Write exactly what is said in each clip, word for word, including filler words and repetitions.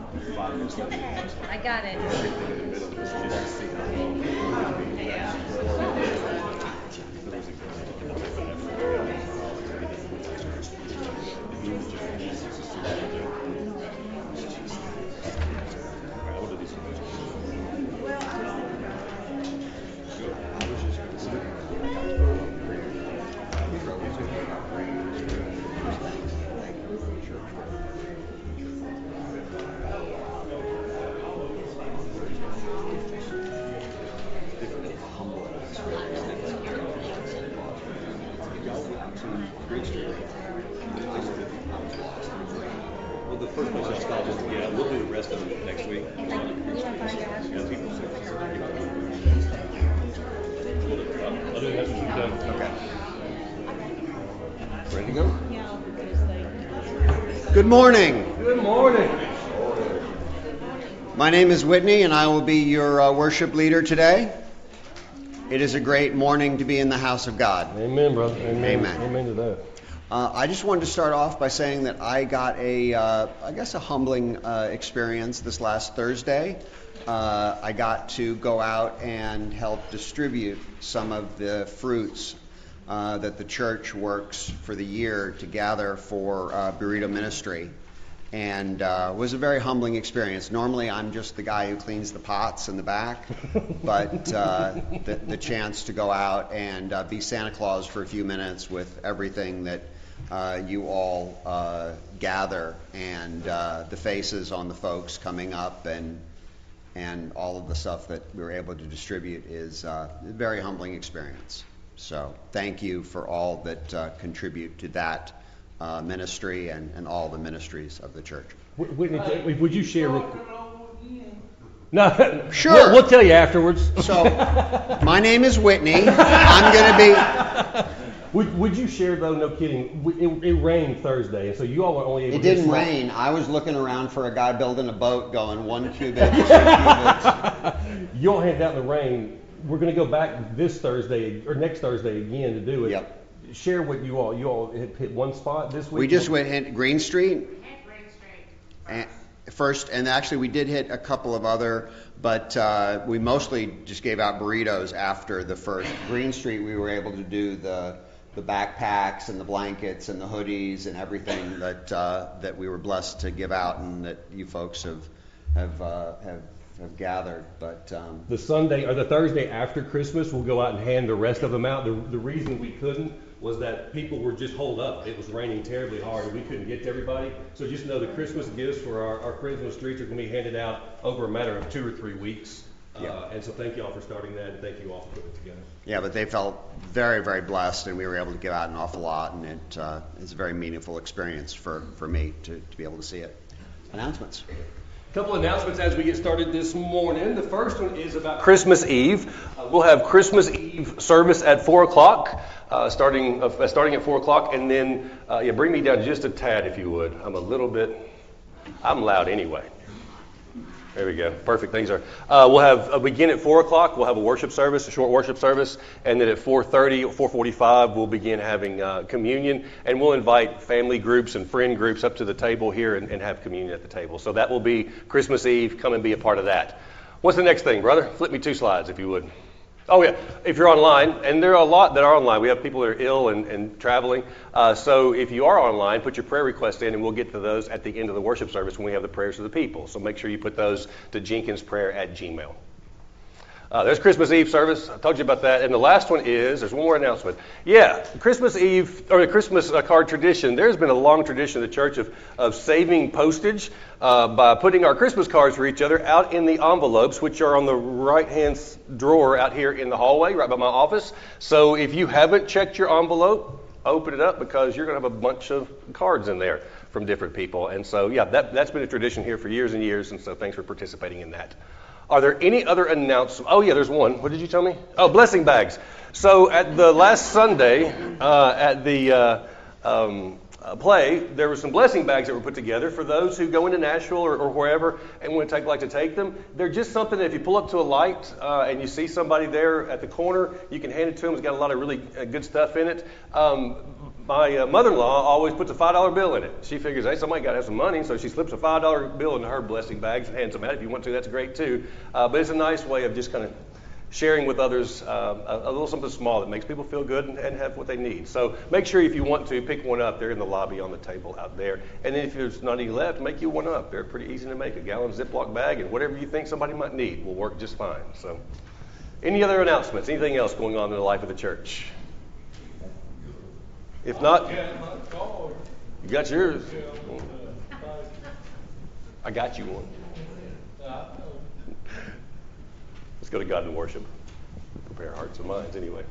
I got it. Well, the first place I stopped is, yeah, we'll do the rest of it next week. I'll do that when you're done. Okay. Ready to go? Good morning. Good morning. My name is Whitney, and I will be your uh, worship leader today. It is a great morning to be in the house of God. Amen, brother. Amen. Amen. Amen to that. Uh, I just wanted to start off by saying that I got a, uh, I guess, a humbling uh, experience this last Thursday. Uh, I got to go out and help distribute some of the fruits uh, that the church works for the year to gather for uh, Burrito Ministry. And uh, it was a very humbling experience. Normally, I'm just the guy who cleans the pots in the back, but uh, the, the chance to go out and uh, be Santa Claus for a few minutes with everything that uh, you all uh, gather, and uh, the faces on the folks coming up, and and all of the stuff that we were able to distribute is uh, a very humbling experience. So thank you for all that uh, contribute to that Uh, ministry and, and all the ministries of the church. Whitney, would you share? Real quick? No, sure. We'll, we'll tell you afterwards. So, my name is Whitney. I'm going to be. Would, would you share though? No kidding. It, it rained Thursday, and so you all were only able. It to didn't small. rain. I was looking around for a guy building a boat, going one cubit, two cubits. You all handed out in the rain. We're going to go back this Thursday or next Thursday again to do it. Yep. Share what you all you all hit, hit one spot this week. We just went hit Green Street. Hit Green Street And first, and actually we did hit a couple of other, but uh, we mostly just gave out burritos after the first. Green Street, we were able to do the the backpacks and the blankets and the hoodies and everything that uh, that we were blessed to give out, and that you folks have have uh, have. have gathered, but um, the Sunday or the Thursday after Christmas, we'll go out and hand the rest of them out. The, the reason we couldn't was that people were just holed up. It was raining terribly hard, and we couldn't get to everybody. So just know the Christmas gifts for our, our friends on the streets are going to be handed out over a matter of two or three weeks. Yeah. Uh, and so thank you all for starting that, and thank you all for putting it together. Yeah, but they felt very, very blessed, and we were able to give out an awful lot, and it uh, is a very meaningful experience for, for me to, to be able to see it. Announcements. A couple announcements as we get started this morning. The first one is about Christmas Eve. Uh, we'll have Christmas Eve service at four o'clock, uh, starting uh, starting at four o'clock, and then uh, yeah, bring me down just a tad if you would. I'm a little bit, I'm loud anyway. There we go. Perfect. Things are. Uh, we'll have uh, begin at four o'clock. We'll have a worship service, a short worship service, and then at four thirty or four forty-five, we'll begin having uh, communion, and we'll invite family groups and friend groups up to the table here and, and have communion at the table. So that will be Christmas Eve. Come and be a part of that. What's the next thing, brother? Flip me two slides if you would. Oh, yeah. If you're online, and there are a lot that are online. We have people that are ill and, and traveling. Uh, so if you are online, put your prayer request in, and we'll get to those at the end of the worship service when we have the prayers of the people. So make sure you put those to jenkinsprayer at gmail. Uh, there's Christmas Eve service. I told you about that. And the last one is, there's one more announcement. Yeah, Christmas Eve, or the Christmas uh, card tradition. There's been a long tradition of the church of, of saving postage uh, by putting our Christmas cards for each other out in the envelopes, which are on the right-hand drawer out here in the hallway, right by my office. So if you haven't checked your envelope, open it up, because you're going to have a bunch of cards in there from different people. And so, yeah, that, that's been a tradition here for years and years, and so thanks for participating in that. Are there any other announcements? Oh, yeah, there's one. What did you tell me? Oh, blessing bags. So at the last Sunday uh, at the uh, um, uh, play, there were some blessing bags that were put together for those who go into Nashville or, or wherever and want to take, like to take them. They're just something that if you pull up to a light uh, and you see somebody there at the corner, you can hand it to them. It's got a lot of really uh, good stuff in it. Um, my uh, mother-in-law always puts a five dollar bill in it. She figures, hey, somebody got to have some money, so she slips a five dollar bill into her blessing bags and hands them out. If you want to, that's great too. Uh, but it's a nice way of just kind of sharing with others uh, a, a little something small that makes people feel good and, and have what they need. So make sure if you want to, pick one up. They're in the lobby on the table out there. And then if there's not any left, make you one up. They're pretty easy to make. A gallon Ziploc bag and whatever you think somebody might need will work just fine. So any other announcements? Anything else going on in the life of the church? If not, you got yours. I got you one. Let's go to God in worship. Prepare our hearts and minds anyway.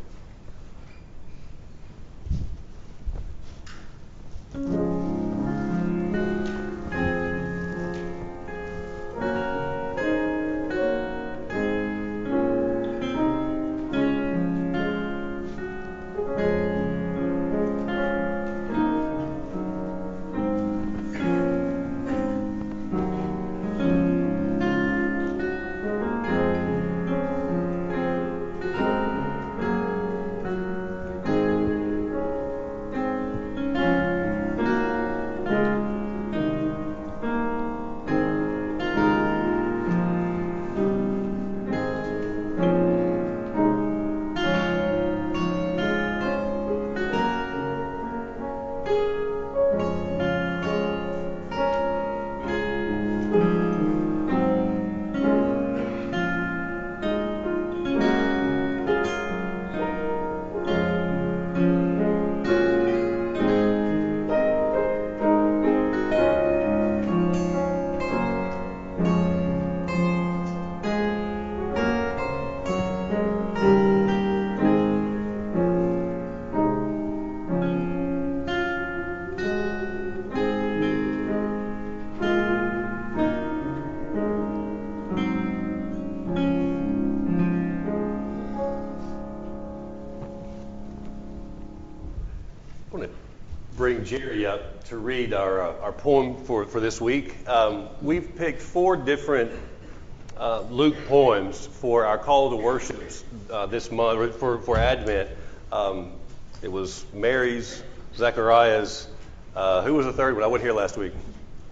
Bring Jerry up to read our uh, our poem for, for this week. Um, we've picked four different uh, Luke poems for our call to worship uh, this month, for, for Advent. Um, it was Mary's, Zechariah's, uh, who was the third one? I wasn't here last week.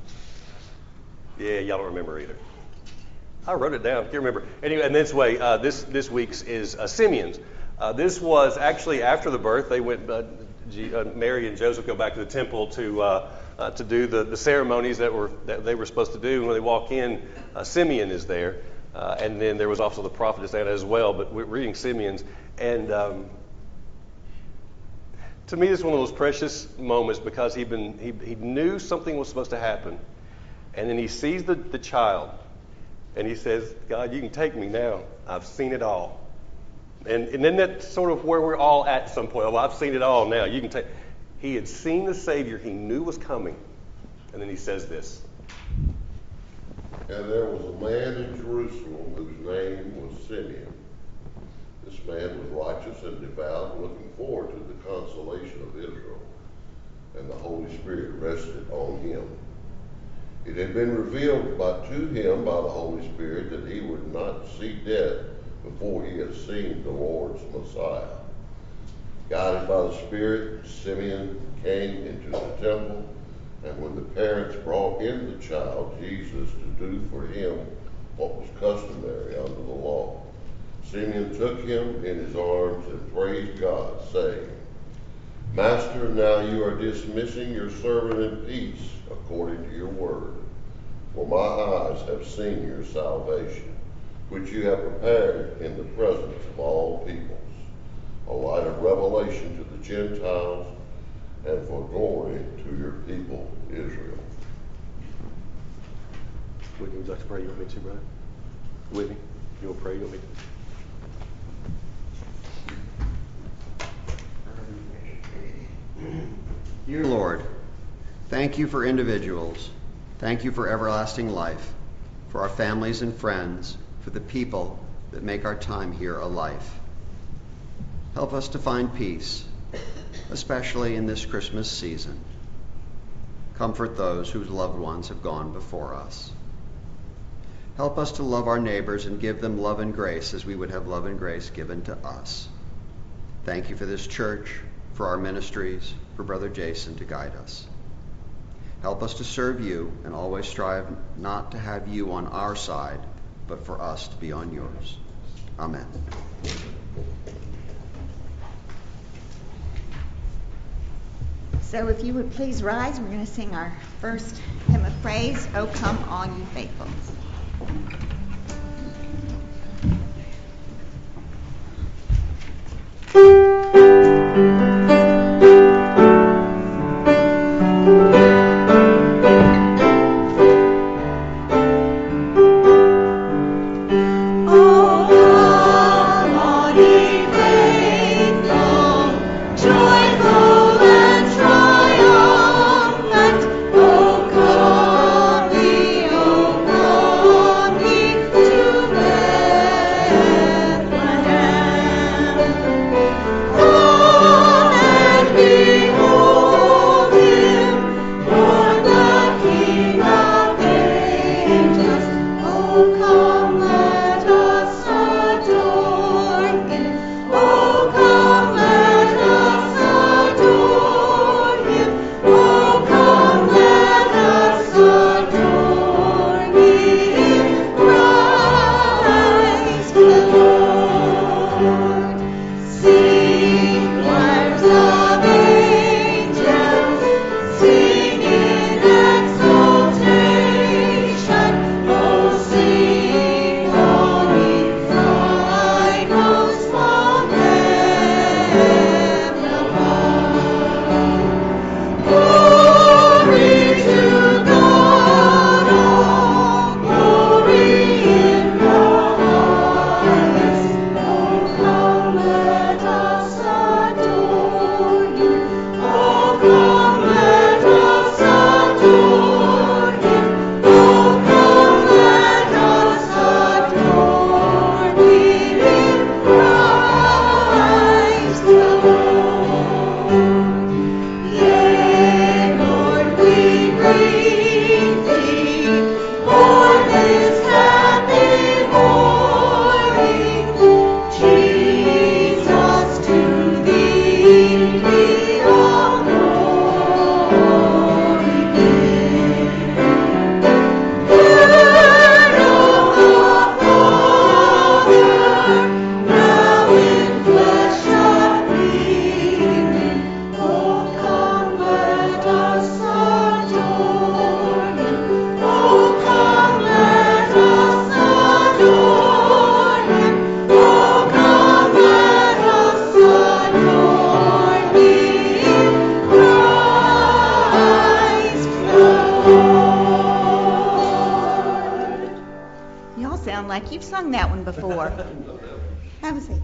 Yeah, y'all don't remember either. I wrote it down, can't remember. Anyway, and this way, uh, this, this week's is uh, Simeon's. Uh, this was actually after the birth. They went, uh, G, uh, Mary and Joseph go back to the temple to uh, uh, to do the, the ceremonies that were that they were supposed to do. And when they walk in, uh, Simeon is there, uh, and then there was also the prophetess Anna as well. But we're reading Simeon's, and um, to me, this is one of those precious moments because he been he he knew something was supposed to happen, and then he sees the the child, and he says, "God, you can take me now. I've seen it all." And, and then that's sort of where we're all at some point. Well, I've seen it all now. You can take. He had seen the Savior he knew was coming. And then he says this. And there was a man in Jerusalem whose name was Simeon. This man was righteous and devout, looking forward to the consolation of Israel. And the Holy Spirit rested on him. It had been revealed by, to him by the Holy Spirit that he would not see death before he had seen the Lord's Messiah. Guided by the Spirit, Simeon came into the temple, and when the parents brought in the child Jesus to do for him what was customary under the law, Simeon took him in his arms and praised God, saying, Master, now you are dismissing your servant in peace according to your word, for my eyes have seen your salvation, which you have prepared in the presence of all peoples, a light of revelation to the Gentiles, and for glory to your people, Israel. Whitney, would you like to pray? You want me to, brother? Whitney, you want to pray? You want me to? Dear Lord, thank you for individuals. Thank you for everlasting life, for our families and friends, for the people that make our time here a life. Help us to find peace, especially in this Christmas season. Comfort those whose loved ones have gone before us. Help us to love our neighbors and give them love and grace as we would have love and grace given to us. Thank you for this church, for our ministries, for Brother Jason to guide us. Help us to serve you and always strive not to have you on our side, but for us to be on yours. Amen. So if you would please rise, we're going to sing our first hymn of praise, O Come All Ye Faithful. Like you've sung that one before. Have a seat.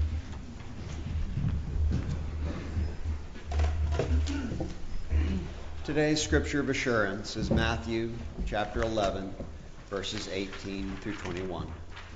Today's scripture of assurance is Matthew chapter eleven, verses eighteen through twenty-one.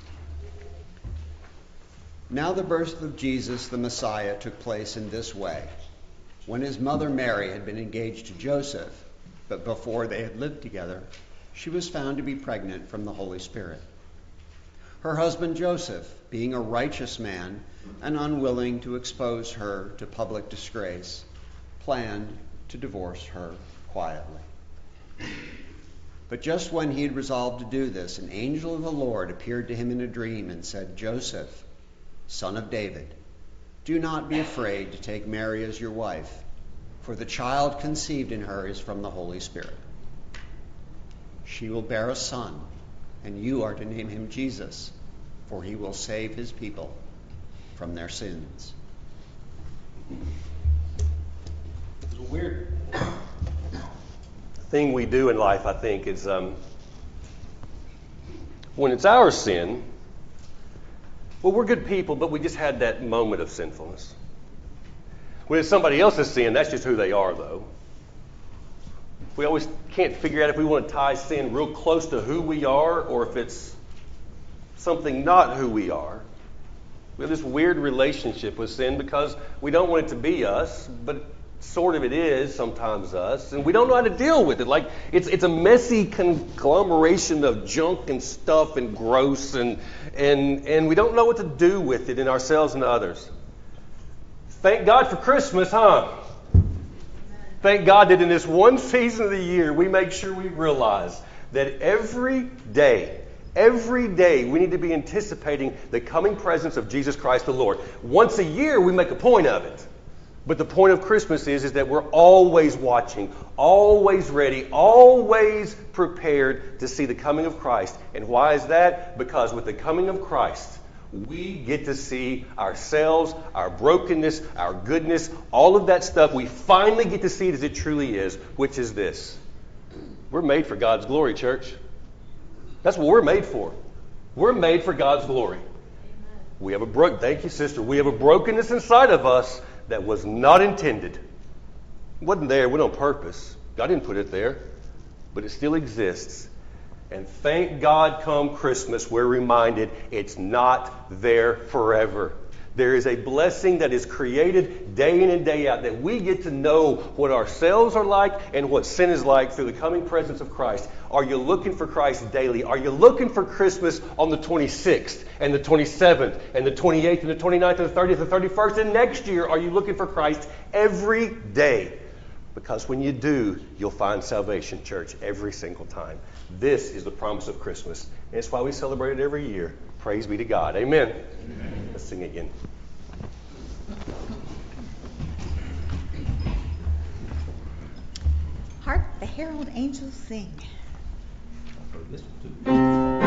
Now the birth of Jesus the Messiah took place in this way. When his mother Mary had been engaged to Joseph, but before they had lived together, she was found to be pregnant from the Holy Spirit. Her husband Joseph, being a righteous man and unwilling to expose her to public disgrace, planned to divorce her quietly. But just when he had resolved to do this, an angel of the Lord appeared to him in a dream and said, Joseph, son of David, do not be afraid to take Mary as your wife, for the child conceived in her is from the Holy Spirit. She will bear a son, and you are to name him Jesus, for he will save his people from their sins. It's a weird thing we do in life, I think, is um, when it's our sin, well, we're good people, but we just had that moment of sinfulness. When it's somebody else's sin, that's just who they are, though. We always can't figure out if we want to tie sin real close to who we are or if it's something not who we are. We have this weird relationship with sin because we don't want it to be us, but sort of it is sometimes us, and we don't know how to deal with it. Like, it's it's a messy conglomeration of junk and stuff and gross, and and and we don't know what to do with it in ourselves and others. Thank God for Christmas, huh? Thank God that in this one season of the year, we make sure we realize that every day, every day, we need to be anticipating the coming presence of Jesus Christ the Lord. Once a year, we make a point of it. But the point of Christmas is, is that we're always watching, always ready, always prepared to see the coming of Christ. And why is that? Because with the coming of Christ, we get to see ourselves, our brokenness, our goodness, all of that stuff. We finally get to see it as it truly is, which is this. We're made for God's glory, church. That's what we're made for. We're made for God's glory. We have a bro- Thank you, sister. We have a brokenness inside of us that was not intended. It wasn't there. It went on purpose. God didn't put it there. But it still exists. And thank God come Christmas, we're reminded it's not there forever. There is a blessing that is created day in and day out, that we get to know what ourselves are like and what sin is like through the coming presence of Christ. Are you looking for Christ daily? Are you looking for Christmas on the twenty-sixth and the twenty-seventh and the twenty-eighth and the twenty-ninth and the thirtieth and thirty-first? And next year, are you looking for Christ every day? Because when you do, you'll find salvation, church, every single time. This is the promise of Christmas. And it's why we celebrate it every year. Praise be to God. Amen. Amen. Let's sing again. Hark the herald angels sing. I've heard this one too.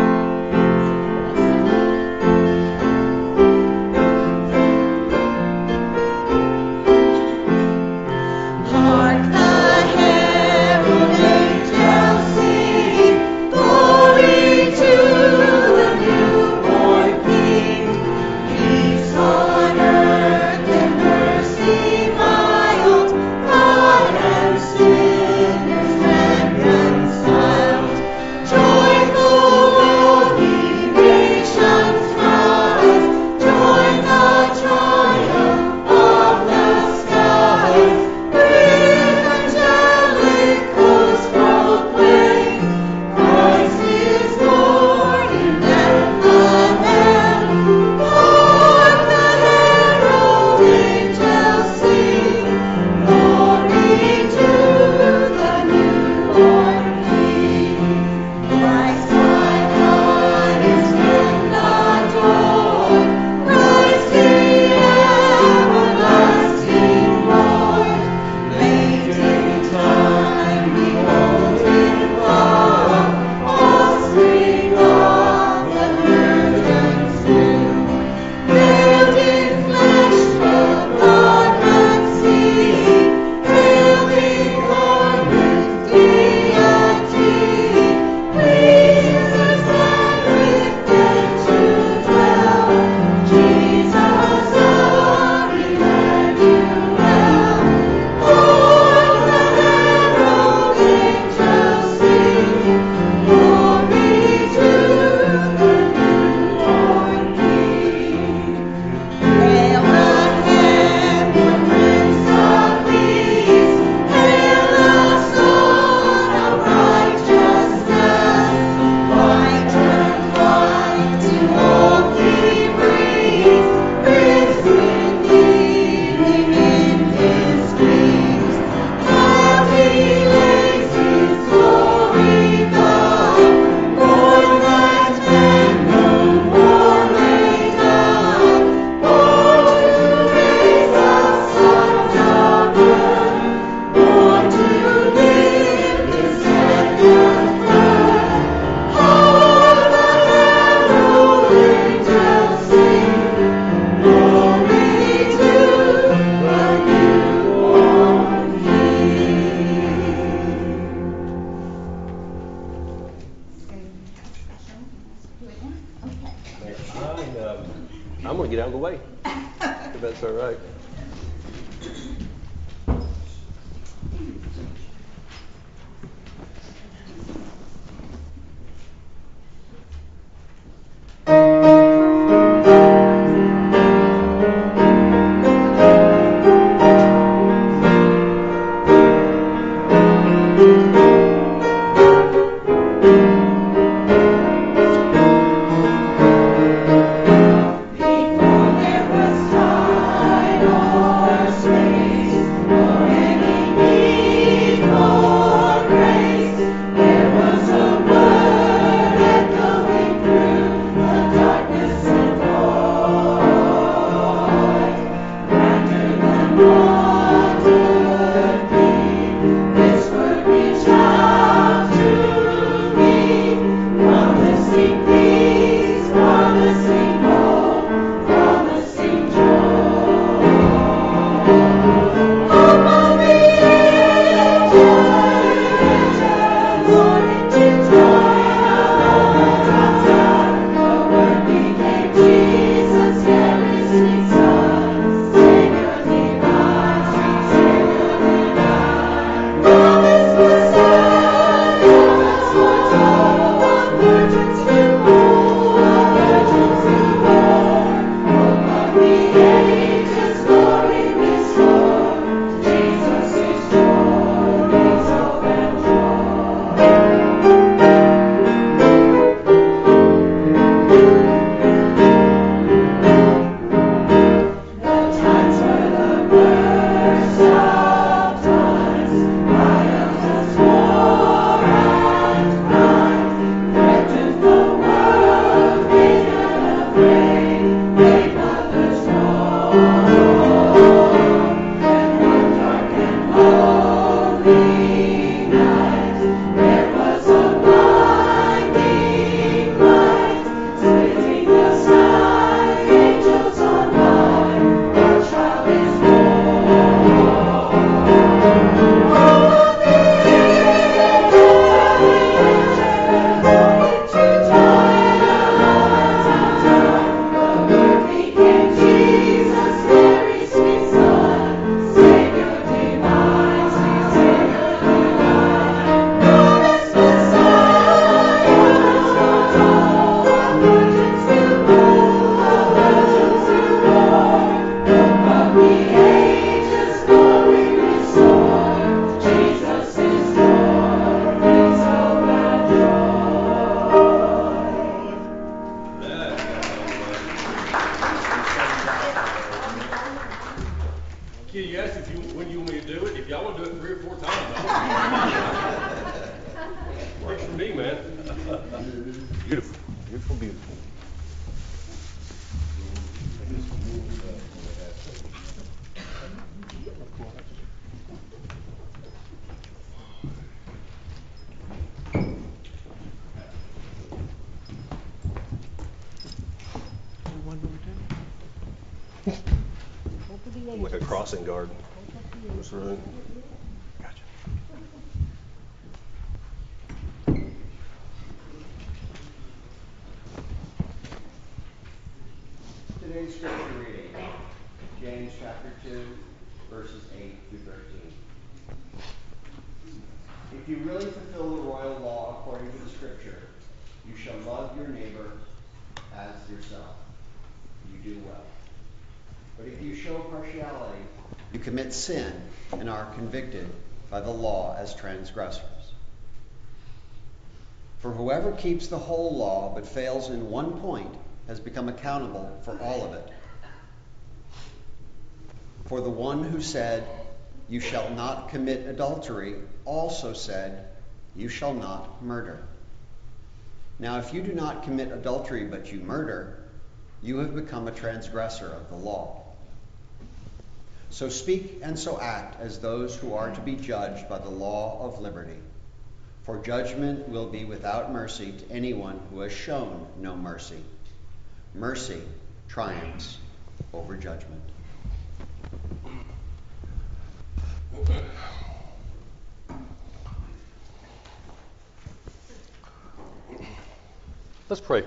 I'm going to get out of the way, if that's all right. Before there was time. Beautiful, beautiful, beautiful. Like a crossing guard. That's right. Gotcha. Today's scripture reading, James chapter two, verses eight through thirteen. If you really fulfill the royal law according to the scripture, you shall love your neighbor as yourself. You do well. But if you show partiality, you commit sin and are convicted by the law as transgressors. For whoever keeps the whole law but fails in one point has become accountable for all of it. For the one who said, "You shall not commit adultery," also said, "You shall not murder." Now if you do not commit adultery but you murder, you have become a transgressor of the law. So speak and so act as those who are to be judged by the law of liberty. For judgment will be without mercy to anyone who has shown no mercy. Mercy triumphs over judgment. Let's pray.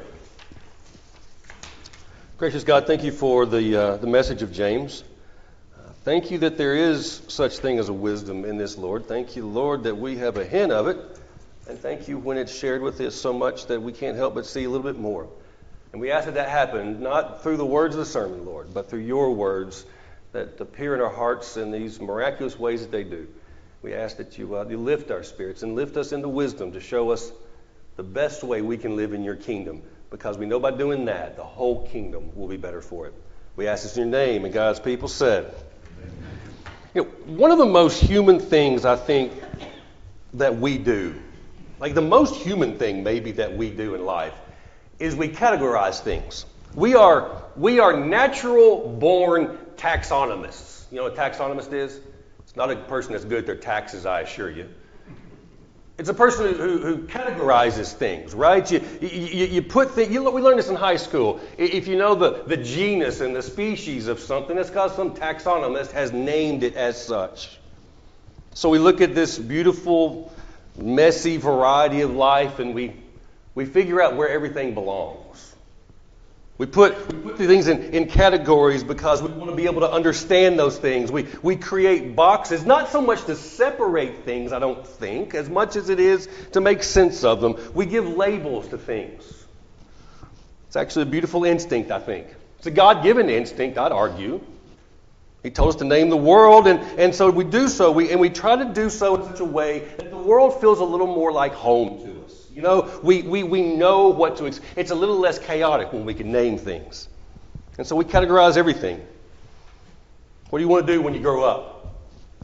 Gracious God, thank you for the uh, the message of James. Uh, thank you that there is such thing as a wisdom in this, Lord. Thank you, Lord, that we have a hint of it. And thank you when it's shared with us so much that we can't help but see a little bit more. And we ask that that happen, not through the words of the sermon, Lord, but through your words that appear in our hearts in these miraculous ways that they do. We ask that you, uh, you lift our spirits and lift us into wisdom to show us the best way we can live in your kingdom, because we know by doing that, the whole kingdom will be better for it. We ask this in your name, and God's people said. You know, one of the most human things I think that we do, like the most human thing maybe that we do in life, is we categorize things. We are we are natural born taxonomists. You know what a taxonomist is? It's not a person that's good at their taxes, I assure you. It's a person who, who categorizes things, right? You, you, you put things, you, we learned this in high school. If you know the, the genus and the species of something, it's because some taxonomist has named it as such. So we look at this beautiful, messy variety of life and we we figure out where everything belongs. We put, we put the things in, in categories because we want to be able to understand those things. We we create boxes, not so much to separate things, I don't think, as much as it is to make sense of them. We give labels to things. It's actually a beautiful instinct, I think. It's a God-given instinct, I'd argue. He told us to name the world, and, and so we do so, we and we try to do so in such a way that the world feels a little more like home to us. You know, we, we, we know what to expect. It's a little less chaotic when we can name things. And so we categorize everything. What do you want to do when you grow up?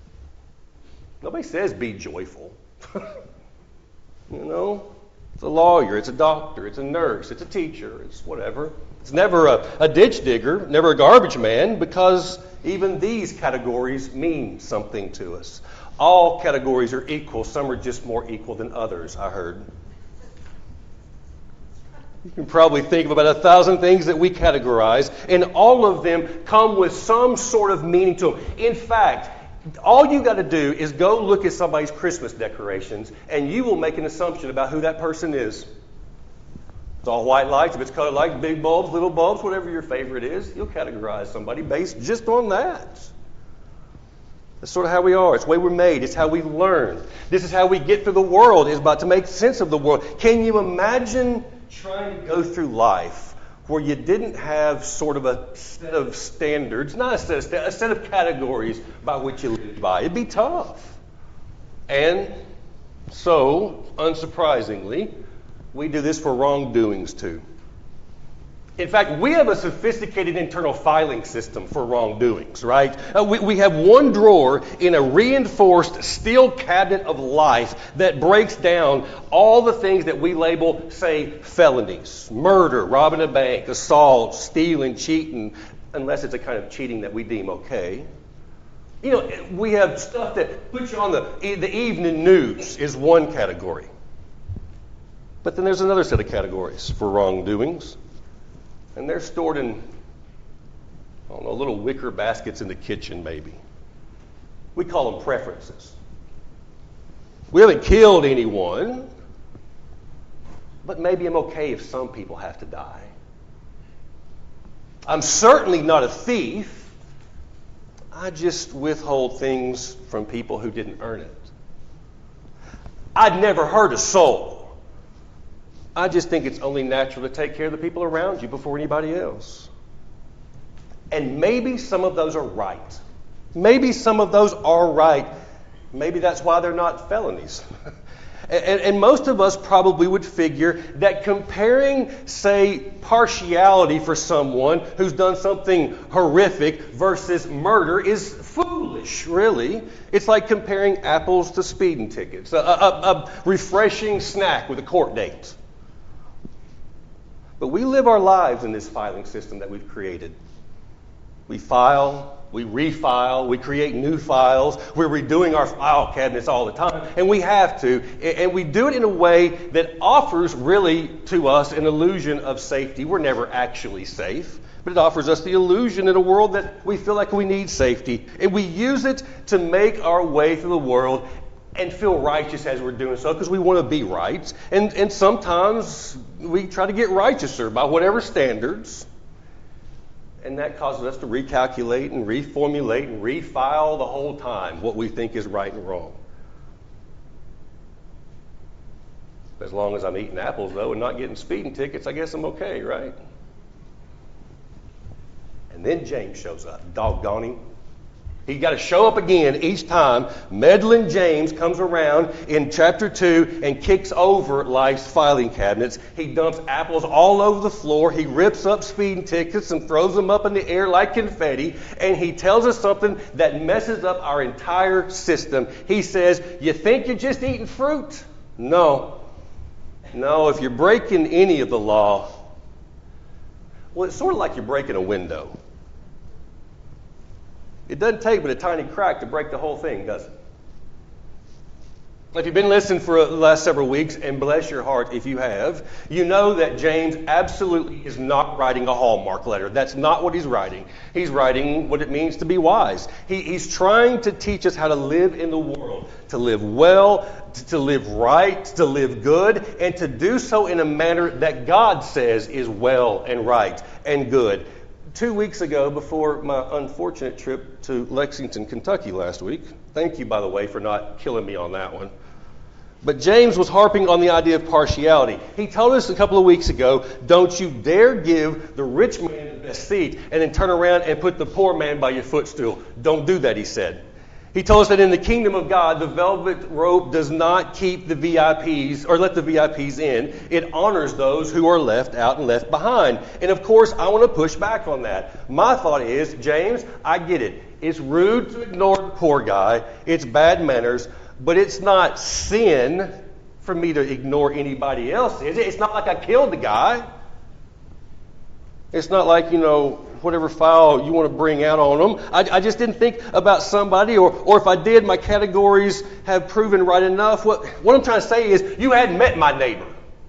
Nobody says be joyful. You know, it's a lawyer, it's a doctor, it's a nurse, it's a teacher, it's whatever. It's never a, a ditch digger, never a garbage man, because even these categories mean something to us. All categories are equal. Some are just more equal than others, I heard. You can probably think of about a thousand things that we categorize, and all of them come with some sort of meaning to them. In fact, all you got to do is go look at somebody's Christmas decorations, and you will make an assumption about who that person is. It's all white lights. If it's colored lights, big bulbs, little bulbs, whatever your favorite is, you'll categorize somebody based just on that. That's sort of how we are. It's the way we're made. It's how we learn. This is how we get through the world, is about to make sense of the world. Can you imagine trying to go through life where you didn't have sort of a set of standards, not a set of, st- a set of categories by which you live by? It'd be tough. And so, unsurprisingly, we do this for wrongdoings too. In fact, we have a sophisticated internal filing system for wrongdoings, right? Uh, we, we have one drawer in a reinforced steel cabinet of life that breaks down all the things that we label, say, felonies. Murder, robbing a bank, assault, stealing, cheating, unless it's a kind of cheating that we deem okay. You know, we have stuff that puts you on the, the evening news is one category. But then there's another set of categories for wrongdoings. And they're stored in, I don't know, little wicker baskets in the kitchen, maybe. We call them preferences. We haven't killed anyone, but maybe I'm okay if some people have to die. I'm certainly not a thief. I just withhold things from people who didn't earn it. I'd never hurt a soul. I just think it's only natural to take care of the people around you before anybody else. And maybe some of those are right. Maybe some of those are right. Maybe that's why they're not felonies. and, and most of us probably would figure that comparing, say, partiality for someone who's done something horrific versus murder is foolish, really. It's like comparing apples to speeding tickets, a, a, a refreshing snack with a court date. But we live our lives in this filing system that we've created. We file, we refile, we create new files. We're redoing our file cabinets all the time, and we have to. And we do it in a way that offers really to us an illusion of safety. We're never actually safe, but it offers us the illusion in a world that we feel like we need safety. And we use it to make our way through the world and feel righteous as we're doing so, because we want to be right. And, and sometimes we try to get righteouser by whatever standards. And that causes us to recalculate and reformulate and refile the whole time what we think is right and wrong. As long as I'm eating apples, though, and not getting speeding tickets, I guess I'm okay, right? And then James shows up. Doggone him. He's got to show up again each time. Meddling James comes around in chapter two and kicks over life's filing cabinets. He dumps apples all over the floor. He rips up speeding tickets and throws them up in the air like confetti. And he tells us something that messes up our entire system. He says, you think you're just eating fruit? No. No, if you're breaking any of the law, well, it's sort of like you're breaking a window. It doesn't take but a tiny crack to break the whole thing, does it? If you've been listening for the last several weeks, and bless your heart if you have, you know that James absolutely is not writing a Hallmark letter. That's not what he's writing. He's writing what it means to be wise. He, he's trying to teach us how to live in the world, to live well, to, to live right, to live good, and to do so in a manner that God says is well and right and good. Two weeks ago, before my unfortunate trip to Lexington, Kentucky last week, thank you, by the way, for not killing me on that one. But James was harping on the idea of partiality. He told us a couple of weeks ago, don't you dare give the rich man the best seat and then turn around and put the poor man by your footstool. Don't do that, he said. He told us that in the kingdom of God, the velvet rope does not keep the V I Ps or let the V I Ps in. It honors those who are left out and left behind. And of course, I want to push back on that. My thought is, James, I get it. It's rude to ignore the poor guy. It's bad manners. But it's not sin for me to ignore anybody else, is it? It's not like I killed the guy. It's not like, you know, whatever file you want to bring out on them. I, I just didn't think about somebody, or, or if I did, my categories have proven right enough. What, what I'm trying to say is, you hadn't met my neighbor.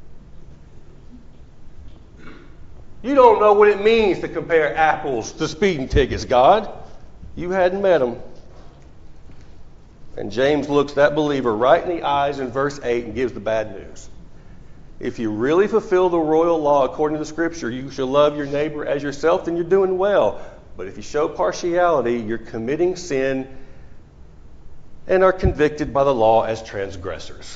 You don't know what it means to compare apples to speeding tickets, God. You hadn't met them. And James looks that believer right in the eyes in verse eight and gives the bad news. If you really fulfill the royal law according to the Scripture, you shall love your neighbor as yourself, then you're doing well. But if you show partiality, you're committing sin and are convicted by the law as transgressors.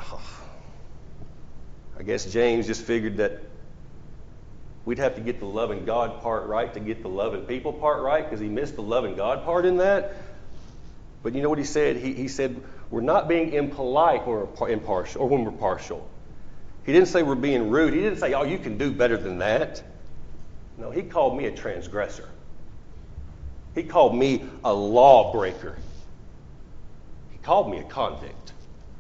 I guess James just figured that we'd have to get the loving God part right to get the loving people part right, because he missed the loving God part in that. But you know what he said? He, he said, we're not being impolite or impartial, or when we're partial. He didn't say we're being rude. He didn't say, oh, you can do better than that. No, he called me a transgressor. He called me a lawbreaker. He called me a convict.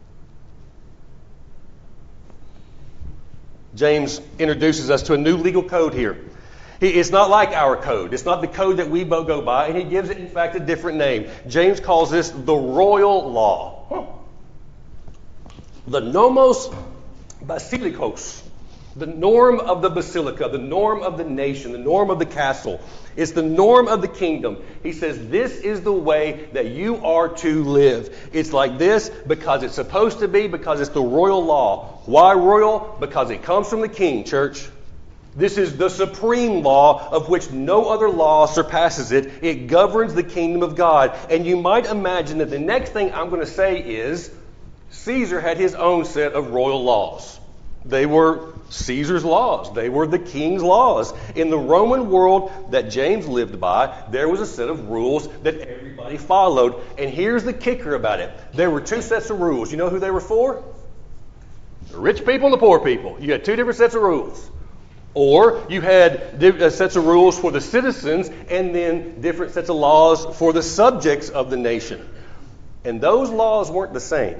James introduces us to a new legal code here. It's not like our code. It's not the code that we both go by, and he gives it, in fact, a different name. James calls this the royal law. Huh. The nomos basilikos, the norm of the basilica, the norm of the nation, the norm of the castle. It's the norm of the kingdom. He says this is the way that you are to live. It's like this because it's supposed to be, because it's the royal law. Why royal? Because it comes from the king, church. This is the supreme law of which no other law surpasses it. It governs the kingdom of God. And you might imagine that the next thing I'm going to say is Caesar had his own set of royal laws. They were Caesar's laws. They were the king's laws. In the Roman world that James lived by, there was a set of rules that everybody followed. And here's the kicker about it. There were two sets of rules. You know who they were for? The rich people and the poor people. You had two different sets of rules. Or you had different sets of rules for the citizens and then different sets of laws for the subjects of the nation. And those laws weren't the same.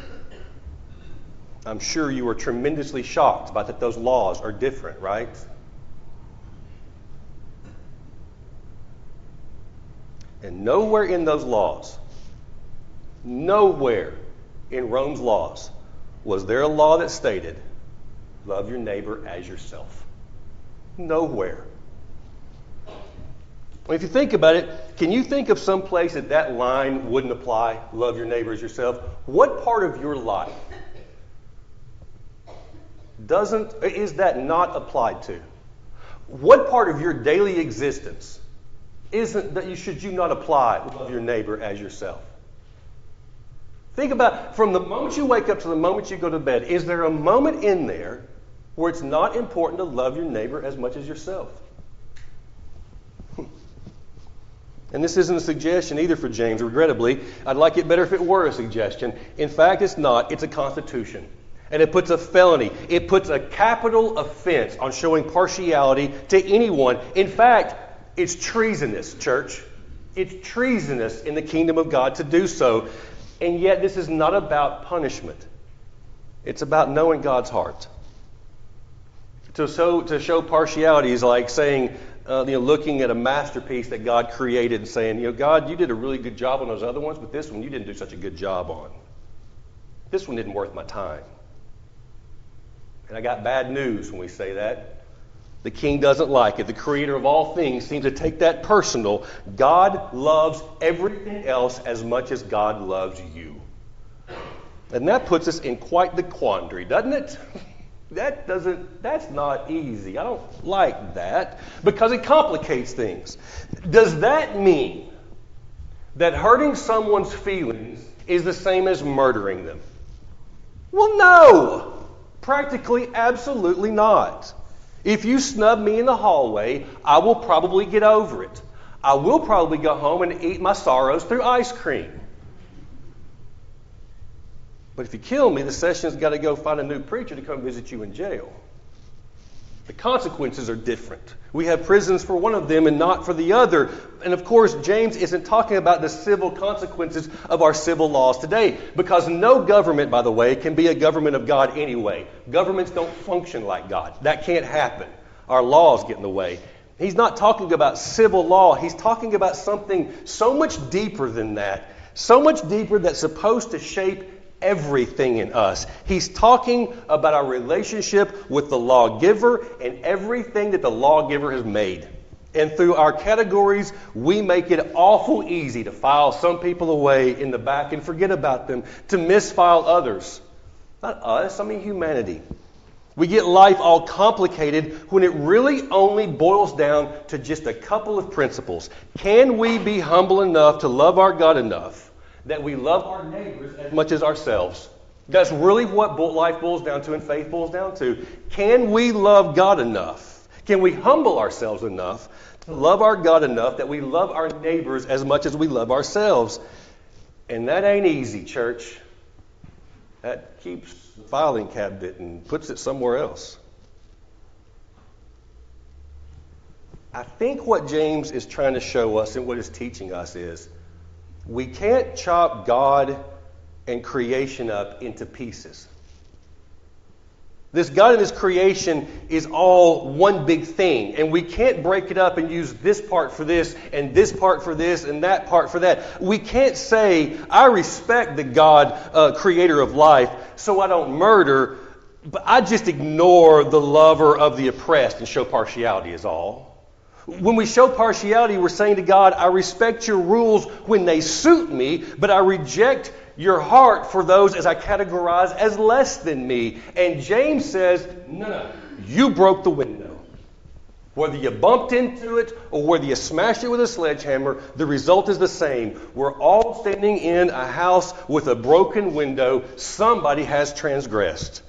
I'm sure you were tremendously shocked by that those laws are different, right? And nowhere in those laws, nowhere in Rome's laws was there a law that stated, love your neighbor as yourself. Nowhere. Well, if you think about it, can you think of some place that that line wouldn't apply, love your neighbor as yourself? What part of your life doesn't, is that not applied to? What part of your daily existence isn't that you should you not apply, love your neighbor as yourself? Think about from the moment you wake up to the moment you go to bed, is there a moment in there where it's not important to love your neighbor as much as yourself? And this isn't a suggestion either for James, regrettably. I'd like it better if it were a suggestion. In fact, it's not. It's a constitution. And it puts a felony. It puts a capital offense on showing partiality to anyone. In fact, it's treasonous, church. It's treasonous in the kingdom of God to do so. And yet this is not about punishment. It's about knowing God's heart. To show, to show partiality is like saying, uh, you know, looking at a masterpiece that God created and saying, you know, God, you did a really good job on those other ones, but this one you didn't do such a good job on. This one isn't worth my time. And I got bad news when we say that. The king doesn't like it. The creator of all things seems to take that personal. God loves everything else as much as God loves you. And that puts us in quite the quandary, doesn't it? That doesn't, that's not easy. I don't like that because it complicates things. Does that mean that hurting someone's feelings is the same as murdering them? Well, no. Practically, absolutely not. If you snub me in the hallway, I will probably get over it. I will probably go home and eat my sorrows through ice cream. But if you kill me, the session's got to go find a new preacher to come visit you in jail. The consequences are different. We have prisons for one of them and not for the other. And of course, James isn't talking about the civil consequences of our civil laws today, because no government, by the way, can be a government of God anyway. Governments don't function like God. That can't happen. Our laws get in the way. He's not talking about civil law. He's talking about something so much deeper than that. So much deeper that's supposed to shape everything in us. He's talking about our relationship with the lawgiver and everything that the lawgiver has made. And through our categories, we make it awful easy to file some people away in the back and forget about them, to misfile others. Not us, I mean humanity. We get life all complicated when it really only boils down to just a couple of principles. Can we be humble enough to love our God enough that we love our neighbors as much as ourselves? That's really what life boils down to and faith boils down to. Can we love God enough? Can we humble ourselves enough to love our God enough that we love our neighbors as much as we love ourselves? And that ain't easy, church. That keeps the filing cabinet and puts it somewhere else. I think what James is trying to show us and what he's teaching us is we can't chop God and creation up into pieces. This God and His creation is all one big thing, and we can't break it up and use this part for this, and this part for this, and that part for that. We can't say, I respect the God, uh, creator of life, so I don't murder, but I just ignore the lover of the oppressed and show partiality is all. When we show partiality, we're saying to God, I respect your rules when they suit me, but I reject your heart for those as I categorize as less than me. And James says, no, no, you broke the window. Whether you bumped into it or whether you smashed it with a sledgehammer, the result is the same. We're all standing in a house with a broken window. Somebody has transgressed.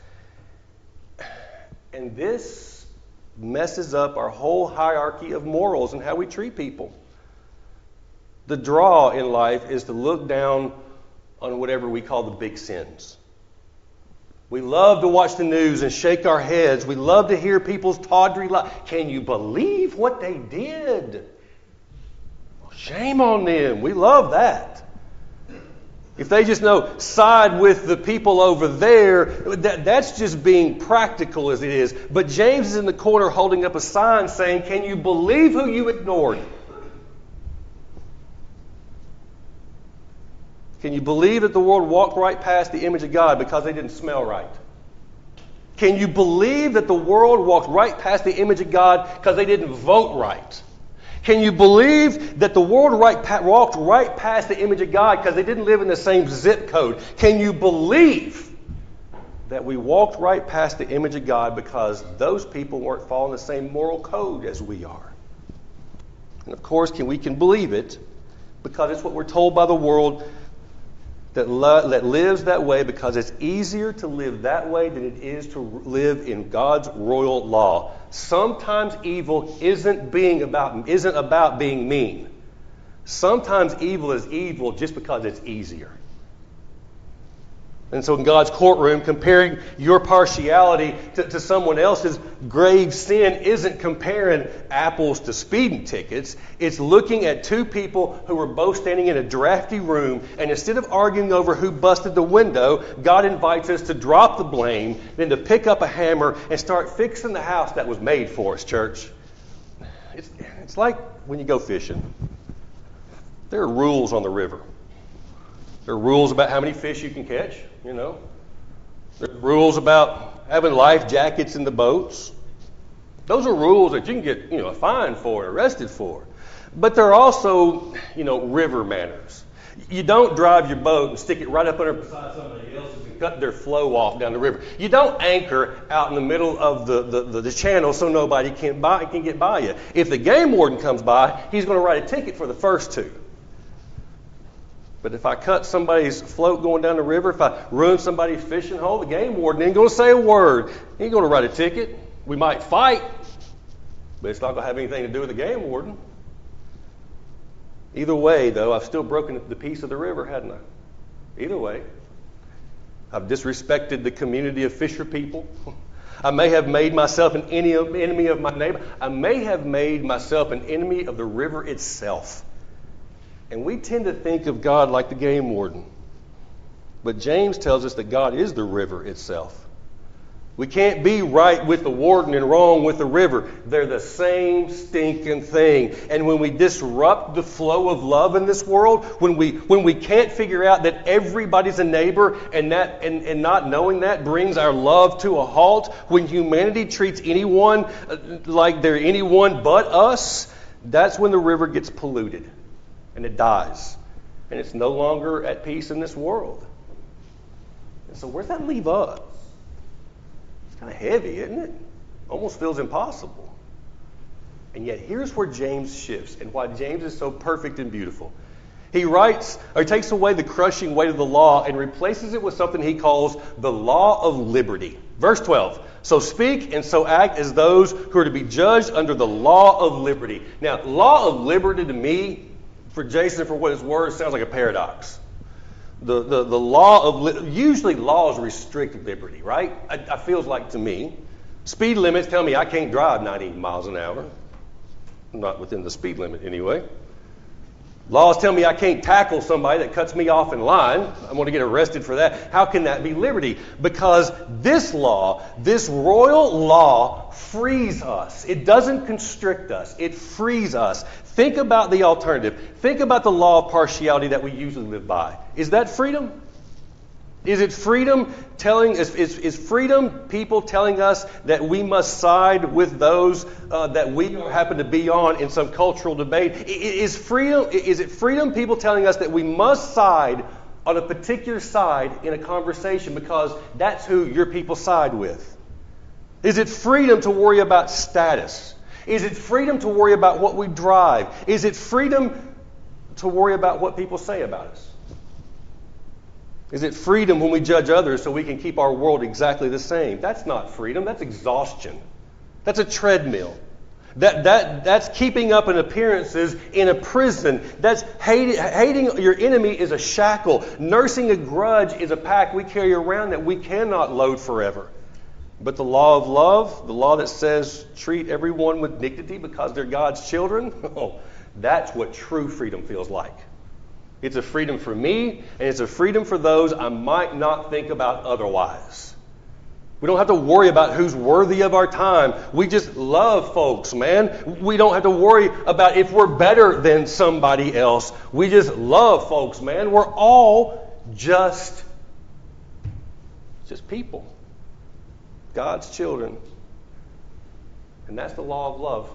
And this messes up our whole hierarchy of morals and how we treat people. The draw in life is to look down on whatever we call the big sins. We love to watch the news and shake our heads. We love to hear people's tawdry lies. Can you believe what they did? Shame on them. We love that. If they just know, side with the people over there, that, that's just being practical as it is. But James is in the corner holding up a sign saying, can you believe who you ignored? Can you believe that the world walked right past the image of God because they didn't smell right? Can you believe that the world walked right past the image of God because they didn't vote right? Can you believe that the world right pa- walked right past the image of God because they didn't live in the same zip code? Can you believe that we walked right past the image of God because those people weren't following the same moral code as we are? And of course, can we can believe it because it's what we're told by the world that, lo- that lives that way, because it's easier to live that way than it is to live in God's royal law. Sometimes evil isn't being about isn't about being mean. Sometimes evil is evil just because it's easier. And so in God's courtroom, comparing your partiality to, to someone else's grave sin isn't comparing apples to speeding tickets. It's looking at two people who were both standing in a drafty room, and instead of arguing over who busted the window, God invites us to drop the blame, then to pick up a hammer and start fixing the house that was made for us, church. It's, it's like when you go fishing. There are rules on the river. There are rules about how many fish you can catch, you know. There are rules about having life jackets in the boats. Those are rules that you can get, you know, a fine for, arrested for. But there are also, you know, river manners. You don't drive your boat and stick it right up under beside somebody else's and cut their flow off down the river. You don't anchor out in the middle of the, the, the, the channel so nobody can, buy, can get by you. If the game warden comes by, he's going to write a ticket for the first two. But if I cut somebody's float going down the river, if I ruin somebody's fishing hole, the game warden ain't going to say a word. He ain't going to write a ticket. We might fight, but it's not going to have anything to do with the game warden. Either way, though, I've still broken the peace of the river, hadn't I? Either way. I've disrespected the community of fisher people. I may have made myself an enemy of my neighbor. I may have made myself an enemy of the river itself. And we tend to think of God like the game warden. But James tells us that God is the river itself. We can't be right with the warden and wrong with the river. They're the same stinking thing. And when we disrupt the flow of love in this world, when we when we can't figure out that everybody's a neighbor and that and, and not knowing that brings our love to a halt, when humanity treats anyone like they're anyone but us, that's when the river gets polluted. And it dies. And it's no longer at peace in this world. And so where's that leave us? It's kind of heavy, isn't it? Almost feels impossible. And yet here's where James shifts and why James is so perfect and beautiful. He writes, or takes away the crushing weight of the law and replaces it with something he calls the law of liberty. Verse twelve. So speak and so act as those who are to be judged under the law of liberty. Now, law of liberty to me, for Jason, for what it's worth, sounds like a paradox. The the, the law of li- usually laws restrict liberty, right? I, I feels like to me, speed limits tell me I can't drive ninety miles an hour. not within the speed limit anyway. Laws tell me I can't tackle somebody that cuts me off in line. I'm going to get arrested for that. How can that be liberty? Because this law, this royal law, frees us. It doesn't constrict us. It frees us. Think about the alternative. Think about the law of partiality that we usually live by. Is that freedom? Is it freedom telling, is, is, is freedom people telling us that we must side with those uh, that we happen to be on in some cultural debate? Is freedom, is it freedom people telling us that we must side on a particular side in a conversation because that's who your people side with? Is it freedom to worry about status? Is it freedom to worry about what we drive? Is it freedom to worry about what people say about us? Is it freedom when we judge others so we can keep our world exactly the same? That's not freedom. That's exhaustion. That's a treadmill. That, that, that's keeping up in appearances in a prison. That's hating, hating your enemy is a shackle. Nursing a grudge is a pack we carry around that we cannot load forever. But the law of love, the law that says treat everyone with dignity because they're God's children, oh, that's what true freedom feels like. It's a freedom for me, and it's a freedom for those I might not think about otherwise. We don't have to worry about who's worthy of our time. We just love folks, man. We don't have to worry about if we're better than somebody else. We just love folks, man. We're all just, just people. God's children. And that's the law of love.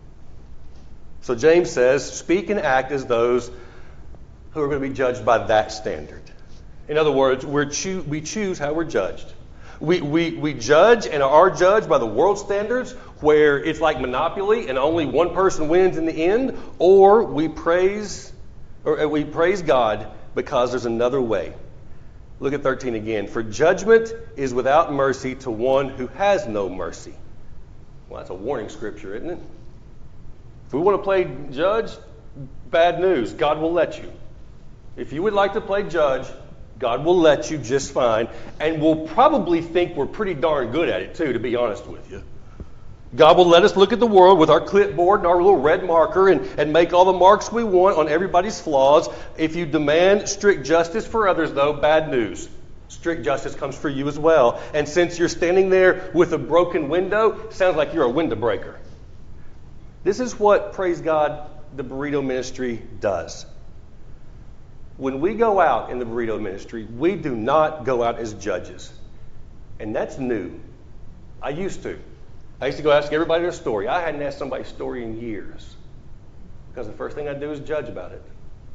So James says, speak and act as those who are going to be judged by that standard. In other words, we're choo- we choose how we're judged. We, we, we judge and are judged by the world standards where it's like Monopoly and only one person wins in the end, or we praise or we praise God because there's another way. Look at thirteen again. For judgment is without mercy to one who has no mercy. Well, that's a warning scripture, isn't it? If we want to play judge, bad news. God will let you. If you would like to play judge, God will let you just fine, and we'll probably think we're pretty darn good at it too, to be honest with you. God will let us look at the world with our clipboard and our little red marker and, and make all the marks we want on everybody's flaws. If you demand strict justice for others, though, bad news. Strict justice comes for you as well. And since you're standing there with a broken window, sounds like you're a window breaker. This is what, praise God, the burrito ministry does. When we go out in the burrito ministry, we do not go out as judges. And that's new. I used to. I used to go ask everybody their story. I hadn't asked somebody's story in years. Because the first thing I do is judge about it.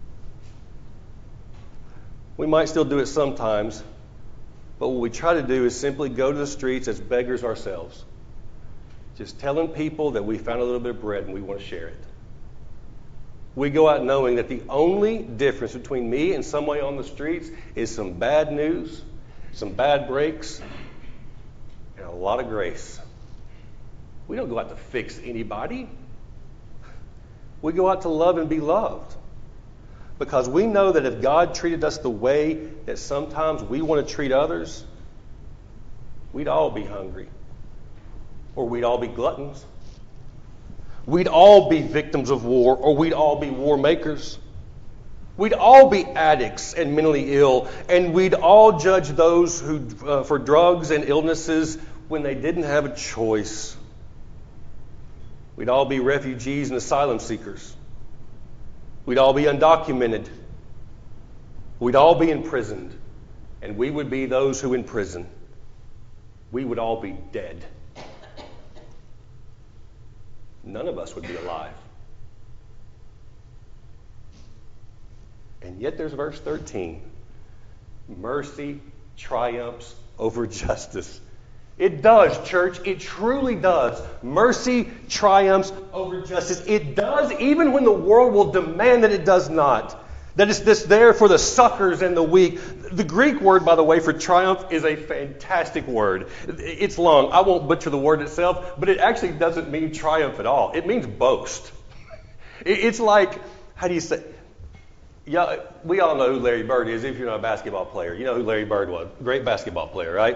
We might still do it sometimes. But what we try to do is simply go to the streets as beggars ourselves. Just telling people that we found a little bit of bread and we want to share it. We go out knowing that the only difference between me and somebody on the streets is some bad news, some bad breaks, and a lot of grace. We don't go out to fix anybody. We go out to love and be loved. Because we know that if God treated us the way that sometimes we want to treat others, we'd all be hungry. Or we'd all be gluttons. We'd all be victims of war, or we'd all be war makers. We'd all be addicts and mentally ill, and we'd all judge those who uh, for drugs and illnesses when they didn't have a choice. We'd all be refugees and asylum seekers. We'd all be undocumented. We'd all be imprisoned, and we would be those who in prison. We would all be dead. None of us would be alive. And yet there's verse thirteen. Mercy triumphs over justice. It does, church. It truly does. Mercy triumphs over justice. It does, even when the world will demand that it does not. That it's this there for the suckers and the weak. The Greek word, by the way, for triumph is a fantastic word. It's long. I won't butcher the word itself, but it actually doesn't mean triumph at all. It means boast. It's like, how do you say? Yeah, we all know who Larry Bird is if you're not a basketball player. You know who Larry Bird was. Great basketball player, right?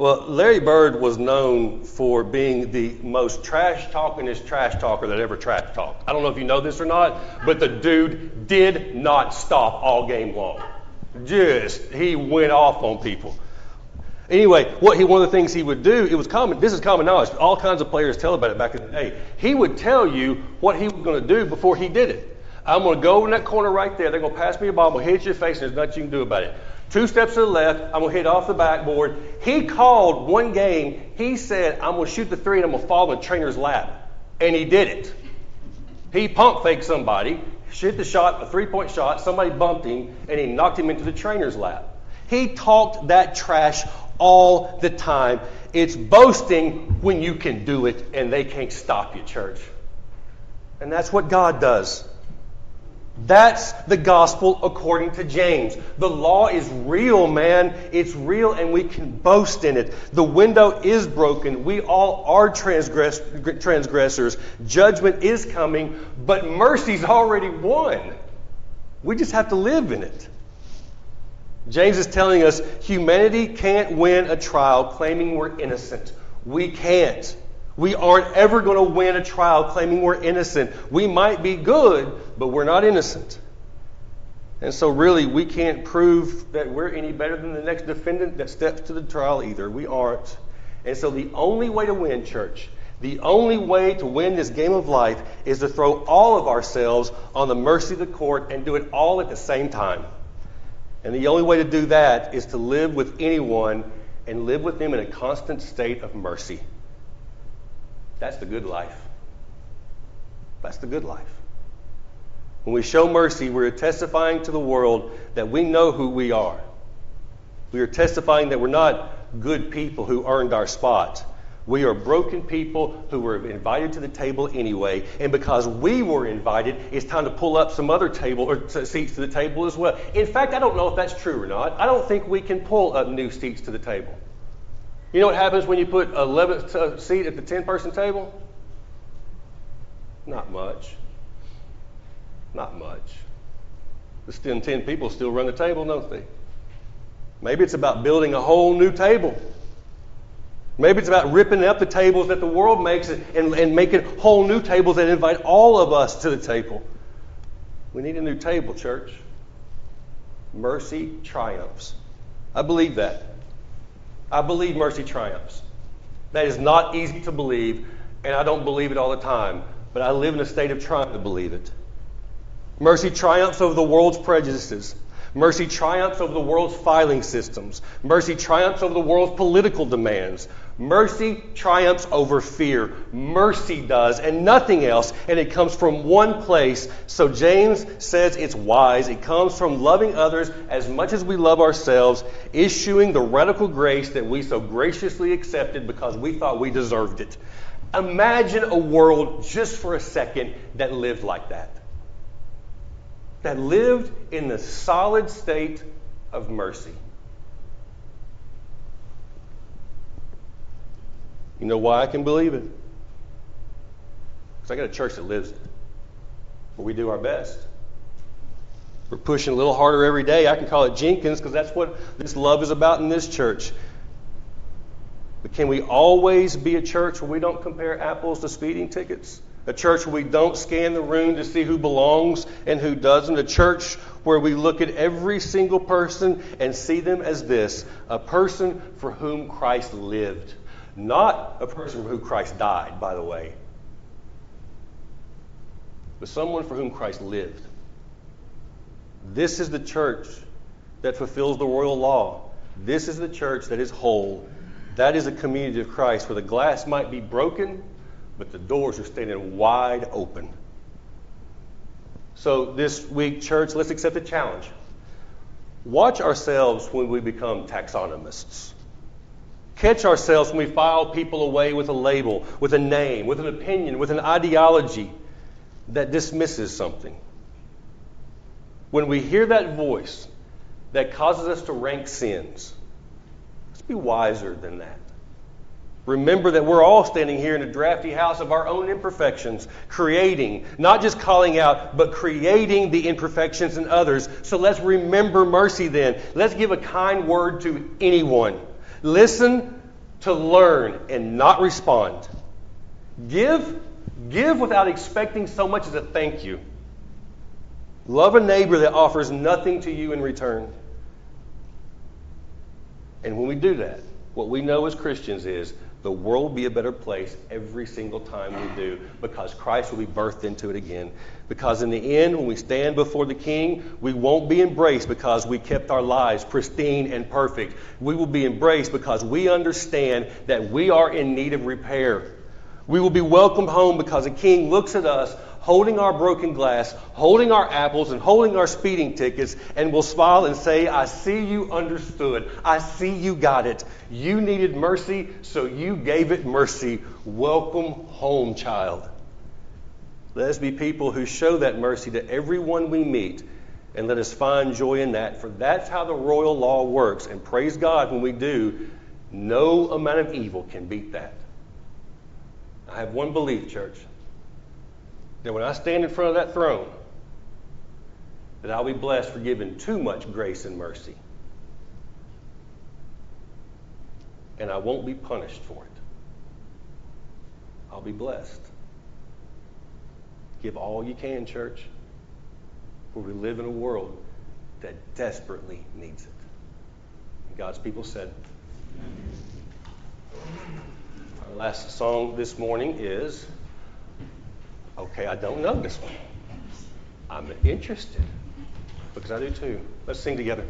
Well, Larry Bird was known for being the most trash-talkingest trash talker that ever trash talked. I don't know if you know this or not, but the dude did not stop all game long. Just, he went off on people. Anyway, what he, one of the things he would do, it was common, this is common knowledge. All kinds of players tell about it back in the day. He would tell you what he was going to do before he did it. I'm going to go in that corner right there. They're going to pass me a ball. I'm going to hit your face, and there's nothing you can do about it. Two steps to the left, I'm going to hit off the backboard. He called one game, he said, I'm going to shoot the three and I'm going to fall in the trainer's lap. And he did it. He pump faked somebody, hit the shot, a three-point shot, somebody bumped him, and he knocked him into the trainer's lap. He talked that trash all the time. It's boasting when you can do it and they can't stop you, church. And that's what God does. That's the gospel according to James. The law is real, man. It's real and we can boast in it. The window is broken. We all are transgress- transgressors. Judgment is coming, but mercy's already won. We just have to live in it. James is telling us humanity can't win a trial claiming we're innocent. We can't. We aren't ever going to win a trial claiming we're innocent. We might be good, but we're not innocent. And so really, we can't prove that we're any better than the next defendant that steps to the trial either. We aren't. And so the only way to win, church, the only way to win this game of life is to throw all of ourselves on the mercy of the court and do it all at the same time. And the only way to do that is to live with anyone and live with them in a constant state of mercy. That's the good life. That's the good life. When we show mercy, we're testifying to the world that we know who we are. We are testifying that we're not good people who earned our spot. We are broken people who were invited to the table anyway. And because we were invited, it's time to pull up some other table or seats to the table as well. In fact, I don't know if that's true or not. I don't think we can pull up new seats to the table. You know what happens when you put an eleventh seat at the ten-person table? Not much. Not much. The still ten people still run the table, don't they? Maybe it's about building a whole new table. Maybe it's about ripping up the tables that the world makes and, and, and making whole new tables that invite all of us to the table. We need a new table, church. Mercy triumphs. I believe that. I believe mercy triumphs. That is not easy to believe, and I don't believe it all the time, but I live in a state of trying to believe it. Mercy triumphs over the world's prejudices. Mercy triumphs over the world's filing systems. Mercy triumphs over the world's political demands. Mercy triumphs over fear. Mercy does, and nothing else, and it comes from one place. So James says it's wise. It comes from loving others as much as we love ourselves, issuing the radical grace that we so graciously accepted because we thought we deserved it. Imagine a world, just for a second, that lived like that. That lived in the solid state of mercy. You know why I can believe it? Because I got a church that lives it, where we do our best. We're pushing a little harder every day. I can call it Jenkins because that's what this love is about in this church. But can we always be a church where we don't compare apples to speeding tickets? A church where we don't scan the room to see who belongs and who doesn't. A church where we look at every single person and see them as this, a person for whom Christ lived. Not a person for whom Christ died, by the way. But someone for whom Christ lived. This is the church that fulfills the royal law. This is the church that is whole. That is a community of Christ where the glass might be broken, but the doors are standing wide open. So this week, church, let's accept the challenge. Watch ourselves when we become taxonomists. Catch ourselves when we file people away with a label, with a name, with an opinion, with an ideology that dismisses something. When we hear that voice that causes us to rank sins, let's be wiser than that. Remember that we're all standing here in a drafty house of our own imperfections, creating, not just calling out, but creating the imperfections in others. So let's remember mercy then. Let's give a kind word to anyone. Listen, to learn and not respond. Give, give without expecting so much as a thank you. Love a neighbor that offers nothing to you in return. And when we do that, what we know as Christians is the world will be a better place every single time we do, because Christ will be birthed into it again. Because in the end, when we stand before the King, we won't be embraced because we kept our lives pristine and perfect. We will be embraced because we understand that we are in need of repair. We will be welcomed home because the King looks at us holding our broken glass, holding our apples, and holding our speeding tickets, and will smile and say, I see you understood. I see you got it. You needed mercy, so you gave it mercy. Welcome home, child. Let us be people who show that mercy to everyone we meet, and let us find joy in that, for that's how the royal law works. And praise God, when we do, no amount of evil can beat that. I have one belief, church, that when I stand in front of that throne, that I'll be blessed for giving too much grace and mercy. And I won't be punished for it. I'll be blessed. Give all you can, church, for we live in a world that desperately needs it. And God's people said, our last song this morning is, okay, I don't know this one. I'm interested, because I do too. Let's sing together.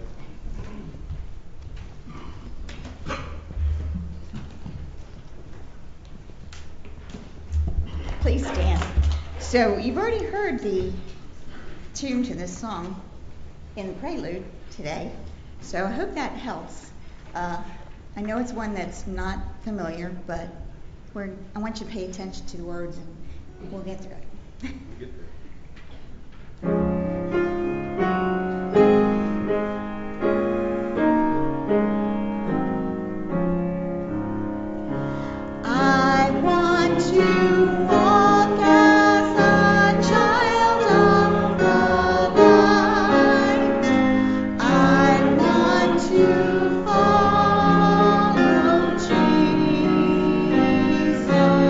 Please stand. So you've already heard the tune to this song in the prelude today, so I hope that helps. Uh, I know it's one that's not familiar, but we're, I want you to pay attention to the words, and we'll get through it. We'll get there. I want to walk as a child of the light. I want to follow Jesus.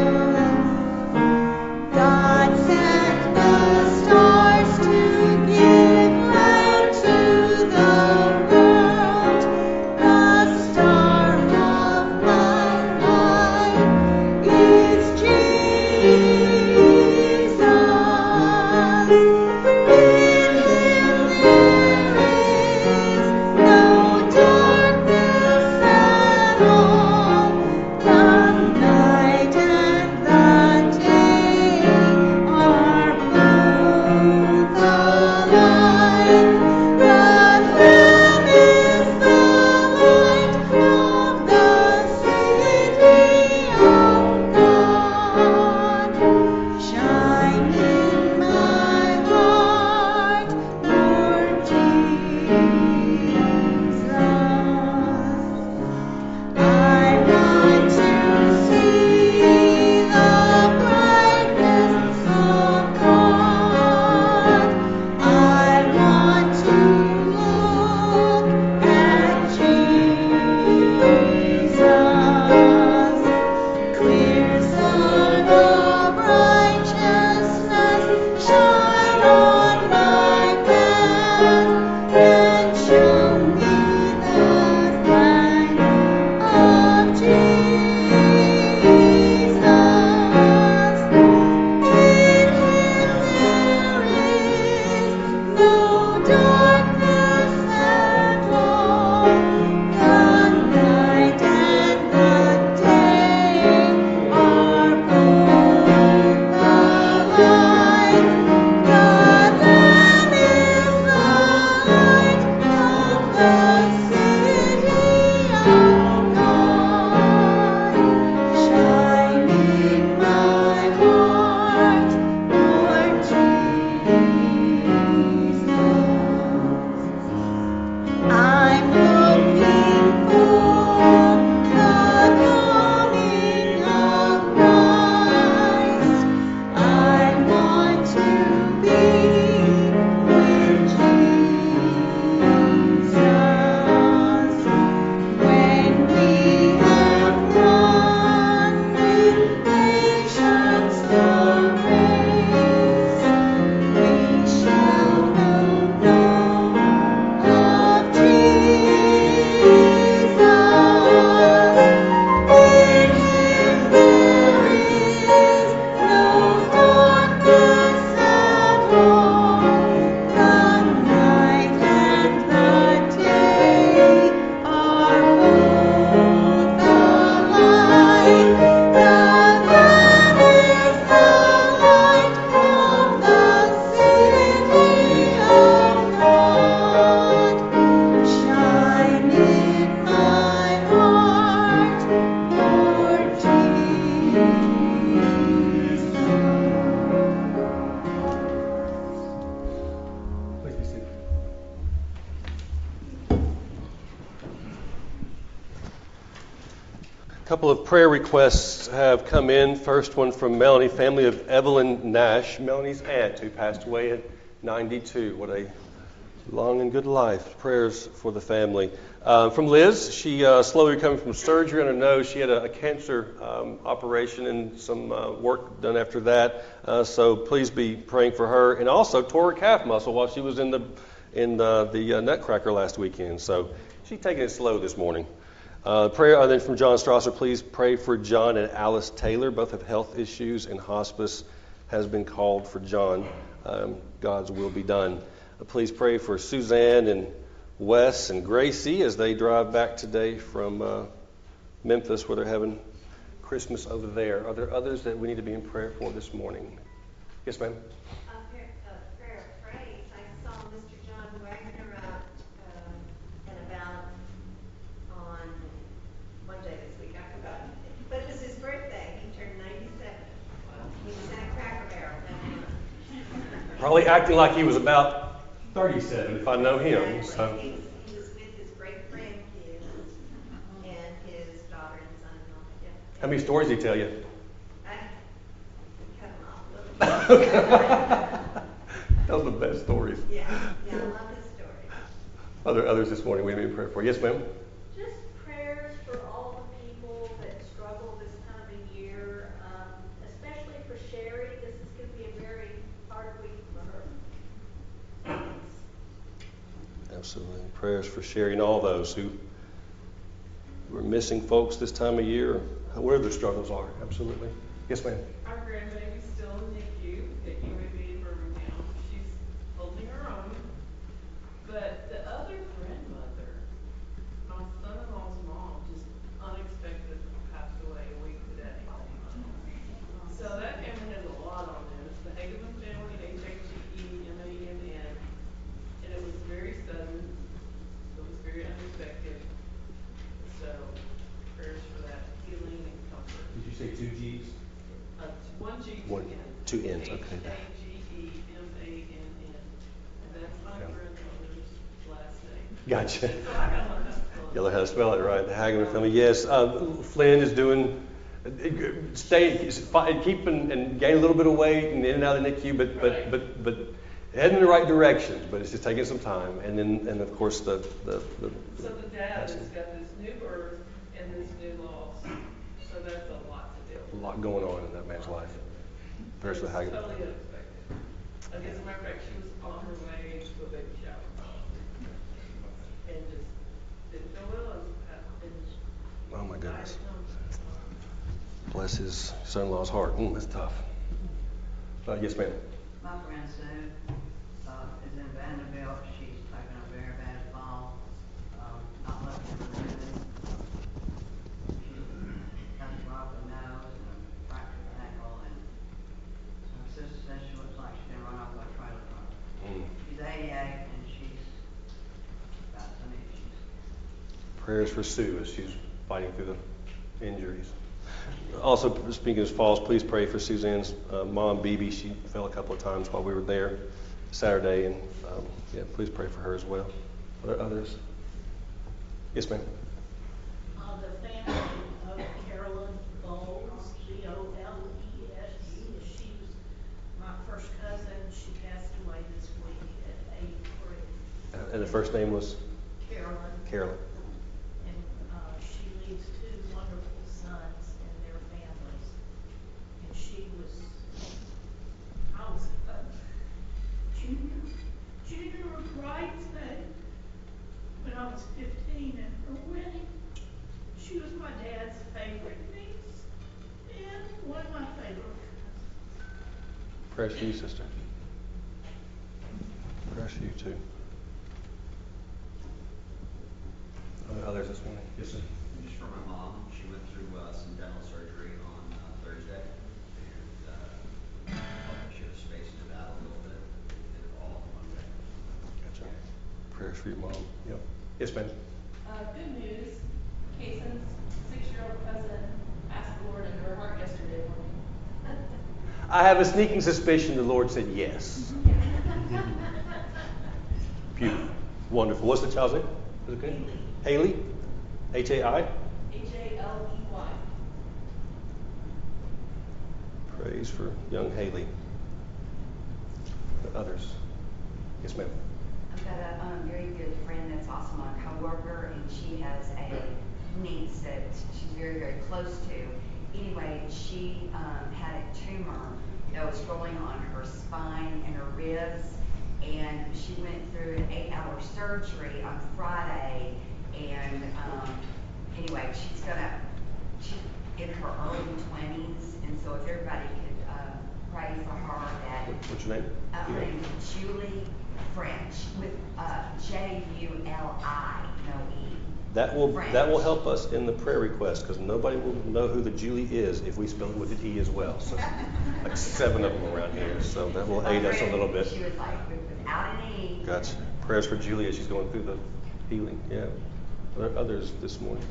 God sent the stars to give light to the world. The star of my life is Jesus. couple of prayer requests have come in. First one from Melanie, family of Evelyn Nash, Melanie's aunt who passed away at ninety-two. What a long and good life. Prayers for the family. Uh, from Liz, she uh, slowly recovering from surgery on her nose. She had a, a cancer um, operation and some uh, work done after that. Uh, so please be praying for her. And also tore her calf muscle while she was in the in the, the uh, Nutcracker last weekend. So she's taking it slow this morning. Uh, prayer uh, then from John Strasser, please pray for John and Alice Taylor. Both have health issues, and hospice has been called for John. Um, God's will be done. Uh, please pray for Suzanne and Wes and Gracie as they drive back today from uh, Memphis, where they're having Christmas over there. Are there others that we need to be in prayer for this morning? Yes, ma'am. A prayer, a prayer of praise. I saw Mister John Wagner out uh, and about on one day this week, I forgot. But it was his birthday. He turned ninety-seven. He was in a Cracker Barrel that month. Probably acting like he was about thirty-seven, if I know him. So. He was, he was with his great grandkids and his daughter and son-in-law. Yeah. How many stories did he tell you? I cut him off a little bit. Those are the best stories. Yeah, yeah, I love his story. Are there others this morning we need to pray for? Yes, ma'am. Just prayers for all the people that struggle this time of year, um, especially for Sherry. This is going to be a very hard week for her. Absolutely. Prayers for Sherry and all those who who are missing folks this time of year, whatever their struggles are. Absolutely. Yes, ma'am. Our grandbaby's still in N I C U at U A B in Birmingham. She's holding her own. But the other grandmother, my son-in-law's mom, just unexpectedly passed away a week today. So that family has a lot on this. The Hageman family, H A G E M A N N. And it was very sudden. It was very unexpected. So prayers for that healing and comfort. Did you say two G's? Uh, one G, One, two two N's. N's, okay. H A G E M A N N. And that's my Okay. grandmother's last name. Gotcha. So I gotta learn how to spell it. You'll learn how to spell it right. The Hageman family. Yes. Uh, Flynn is doing, staying, keeping and gaining a little bit of weight and in and out of the N I C U, but but but but heading in the right direction. But it's just taking some time. And then and of course the the. the So the dad has got this new birth and this new loss. So that's a lot to deal A with. lot going on in that man's life. Prayers for the It was Hageman totally family. unexpected. I guess, as a matter of fact, she was on her way to a baby shower. And just didn't feel well and, and Oh my goodness. died at home. Bless his son-in-law's heart. Mm, that's tough. Uh, yes, ma'am. My friend Sue uh, is in Vanderbilt. She's taken a very bad fall. Um, not looking really good. She has a broken nose and a fractured ankle, and her sister says she looks like she's been run off by a trailer truck. Mm. She's eighty-eight and she's got some issues. Prayers for Sue as she's fighting through the injuries. Also, speaking of falls, please pray for Suzanne's uh, mom, Bibi. She fell a couple of times while we were there Saturday, and um, yeah, please pray for her as well. Are there others? Yes, ma'am. Uh, the family of Carolyn Bowles, B O L E S E, she was my first cousin. She passed away this week at eighty-three. Uh, and the first name was Carolyn. Carolyn. And uh, she leaves two wonderful sons and their families. And she was, I was a junior, junior bridesmaid when I was fifteen at her wedding. She was my dad's favorite niece and one of my favorite cousins. Prayers for you, sister. Prayers for you, too. Are there others this morning? Yes, sir. Just for my mom, she went through uh, some dental surgery on uh, Thursday, and uh, felt like she was spacing it out a little bit. Did it all in one day. Gotcha. Prayers for your mom. Yep. Yes, ma'am. Uh, good news. Kaysen's six-year-old cousin asked the Lord into her heart yesterday morning. I have a sneaking suspicion the Lord said yes. Beautiful. Wonderful. What's the child's name? Is it okay? Haley. H A I? H A L E Y. please, for young Haley. Others. Yes, ma'am. I've got a um, very good friend that's also my coworker, and she has a niece that she's very, very close to. Anyway, she um, had a tumor that was growing on her spine and her ribs, and she went through an eight-hour surgery on Friday. And um, anyway, she's gonna she's in her early twenties, and so if everybody could uh, pray for her that. What's your name? Uh, her name is Julie French with uh, J U L I, no E. That will French. that will help us in the prayer request, because nobody will know who the Julie is if we spell it with an E as well. So like seven of them around here, so that will aid us a little bit. She was like without an E. Gotcha. Prayers for Julie as she's going through the healing. Yeah. Are there others this morning?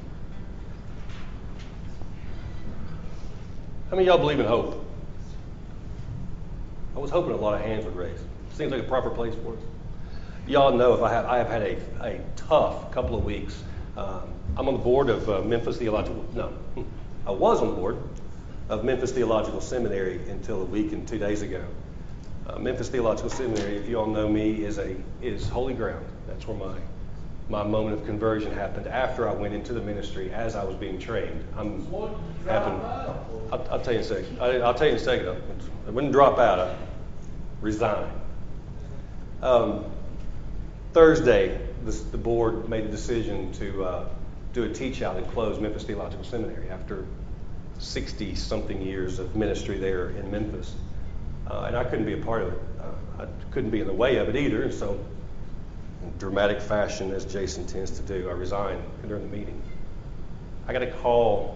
How many of y'all believe in hope? I was hoping a lot of hands would raise. Seems like a proper place for us. Y'all know if I have I have had a, a tough couple of weeks. Um, I'm on the board of uh, Memphis Theological. No, I was on the board of Memphis Theological Seminary until a week and two days ago. Uh, Memphis Theological Seminary, if you all know me, is a is holy ground. That's where my my moment of conversion happened after I went into the ministry as I was being trained. I'm happened. I'll, I'll tell you in a second. I, I'll tell you in a second. I wouldn't drop out. I resigned. Um, Thursday, the, the board made the decision to uh, do a teach out and close Memphis Theological Seminary after sixty something years of ministry there in Memphis. Uh, and I couldn't be a part of it. Uh, I couldn't be in the way of it either. And so, in dramatic fashion, as Jason tends to do, I resigned during the meeting. I got a call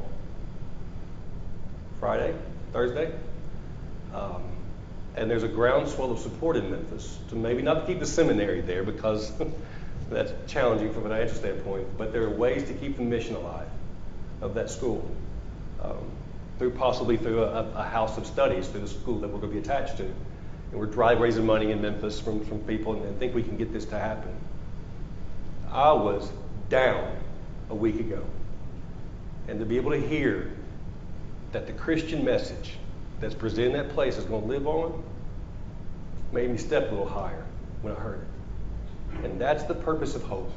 Friday, Thursday, um, and there's a groundswell of support in Memphis to maybe not keep the seminary there because that's challenging from a financial standpoint, but there are ways to keep the mission alive of that school, um, through possibly through a, a house of studies through the school that we're going to be attached to. And we're trying raising money in Memphis from, from people and, and think we can get this to happen. I was down a week ago, and to be able to hear that the Christian message that's presented in that place is going to live on made me step a little higher when I heard it. And that's the purpose of hope.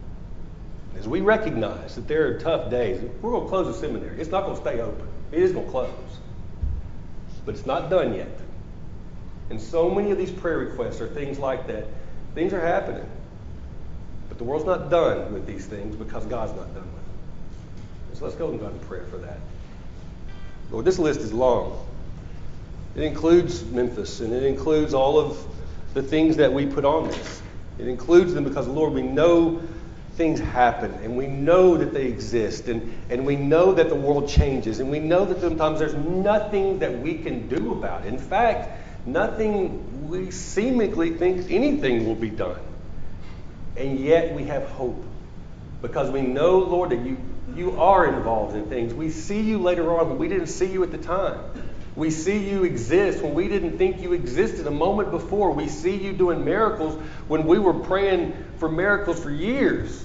As we recognize that there are tough days, we're going to close the seminary. It's not going to stay open. It is going to close. But it's not done yet. And so many of these prayer requests are things like that. Things are happening. But the world's not done with these things because God's not done with them. So let's go to God in prayer for that. Lord, this list is long. It includes Memphis, and it includes all of the things that we put on this. It includes them because, Lord, we know things happen, and we know that they exist, and, and we know that the world changes, and we know that sometimes there's nothing that we can do about it. In fact, nothing we seemingly think anything will be done. And yet we have hope because we know, Lord, that you, you are involved in things. We see you later on when we didn't see you at the time. We see you exist when we didn't think you existed a moment before. We see you doing miracles when we were praying for miracles for years.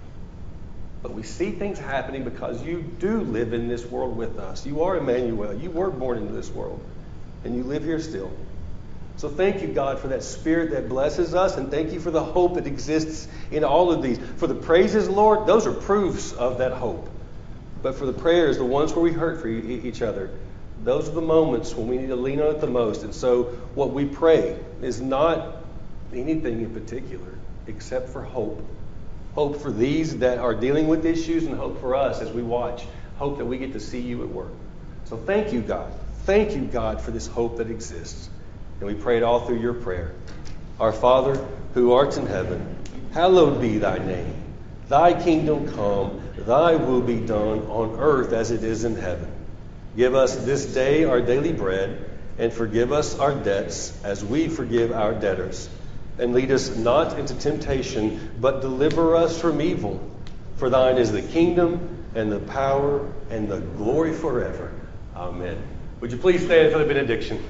But we see things happening because you do live in this world with us. You are Emmanuel. You were born into this world, and you live here still. So thank you, God, for that Spirit that blesses us, and thank you for the hope that exists in all of these. For the praises, Lord, those are proofs of that hope. But for the prayers, the ones where we hurt for each other, those are the moments when we need to lean on it the most. And so what we pray is not anything in particular except for hope. Hope for these that are dealing with issues, and hope for us as we watch. Hope that we get to see you at work. So thank you, God. Thank you, God, for this hope that exists. And we pray it all through your prayer. Our Father, who art in heaven, hallowed be thy name. Thy kingdom come, thy will be done on earth as it is in heaven. Give us this day our daily bread, and forgive us our debts as we forgive our debtors. And lead us not into temptation, but deliver us from evil. For thine is the kingdom, and the power, and the glory forever. Amen. Would you please stand for the benediction?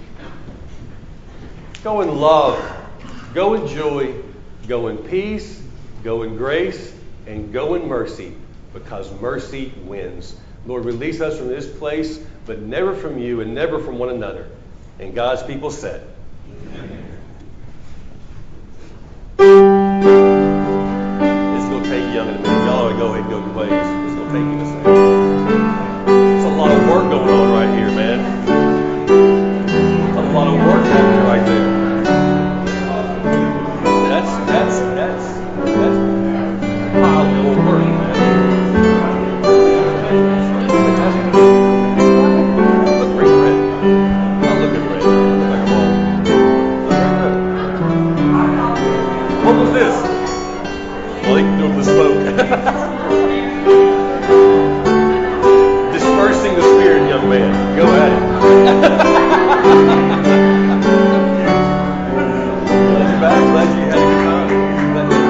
Go in love, go in joy, go in peace, go in grace, and go in mercy, because mercy wins. Lord, release us from this place, but never from you and never from one another. And God's people said, it's going to take young in a minute. Y'all ought to go ahead and go your ways. It's going to take you a second. There's a lot of work going on right here, man. A lot of work happening right there. That's, that's, that's, that's pile of work, man. Fantastic. Look great red. Not looking red. Look like I'm all. What was this? Well, they can do it with smoke. Dispersing the spirit, young man. Go at it. Glad you're back. Glad you had a good time. Glad you-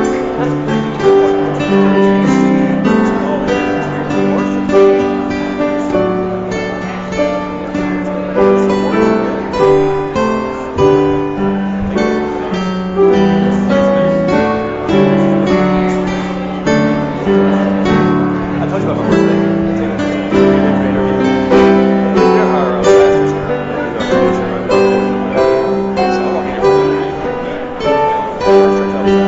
I told you about my birthday. They're our uh, pastors here. You know, so I walk in here. Church tells that.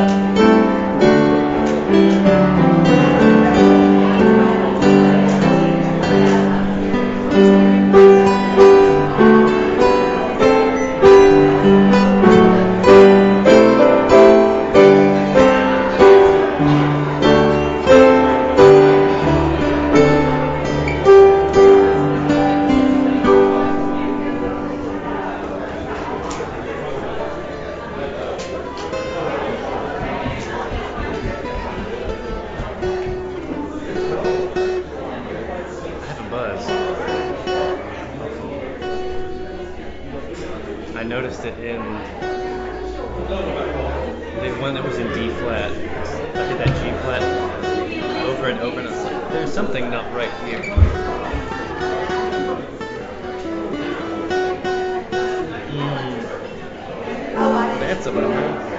I have a buzz. I noticed it in the one that was in D flat. I hit that G flat over and over, and I was like, there's something not right here. Mm. That's a bummer.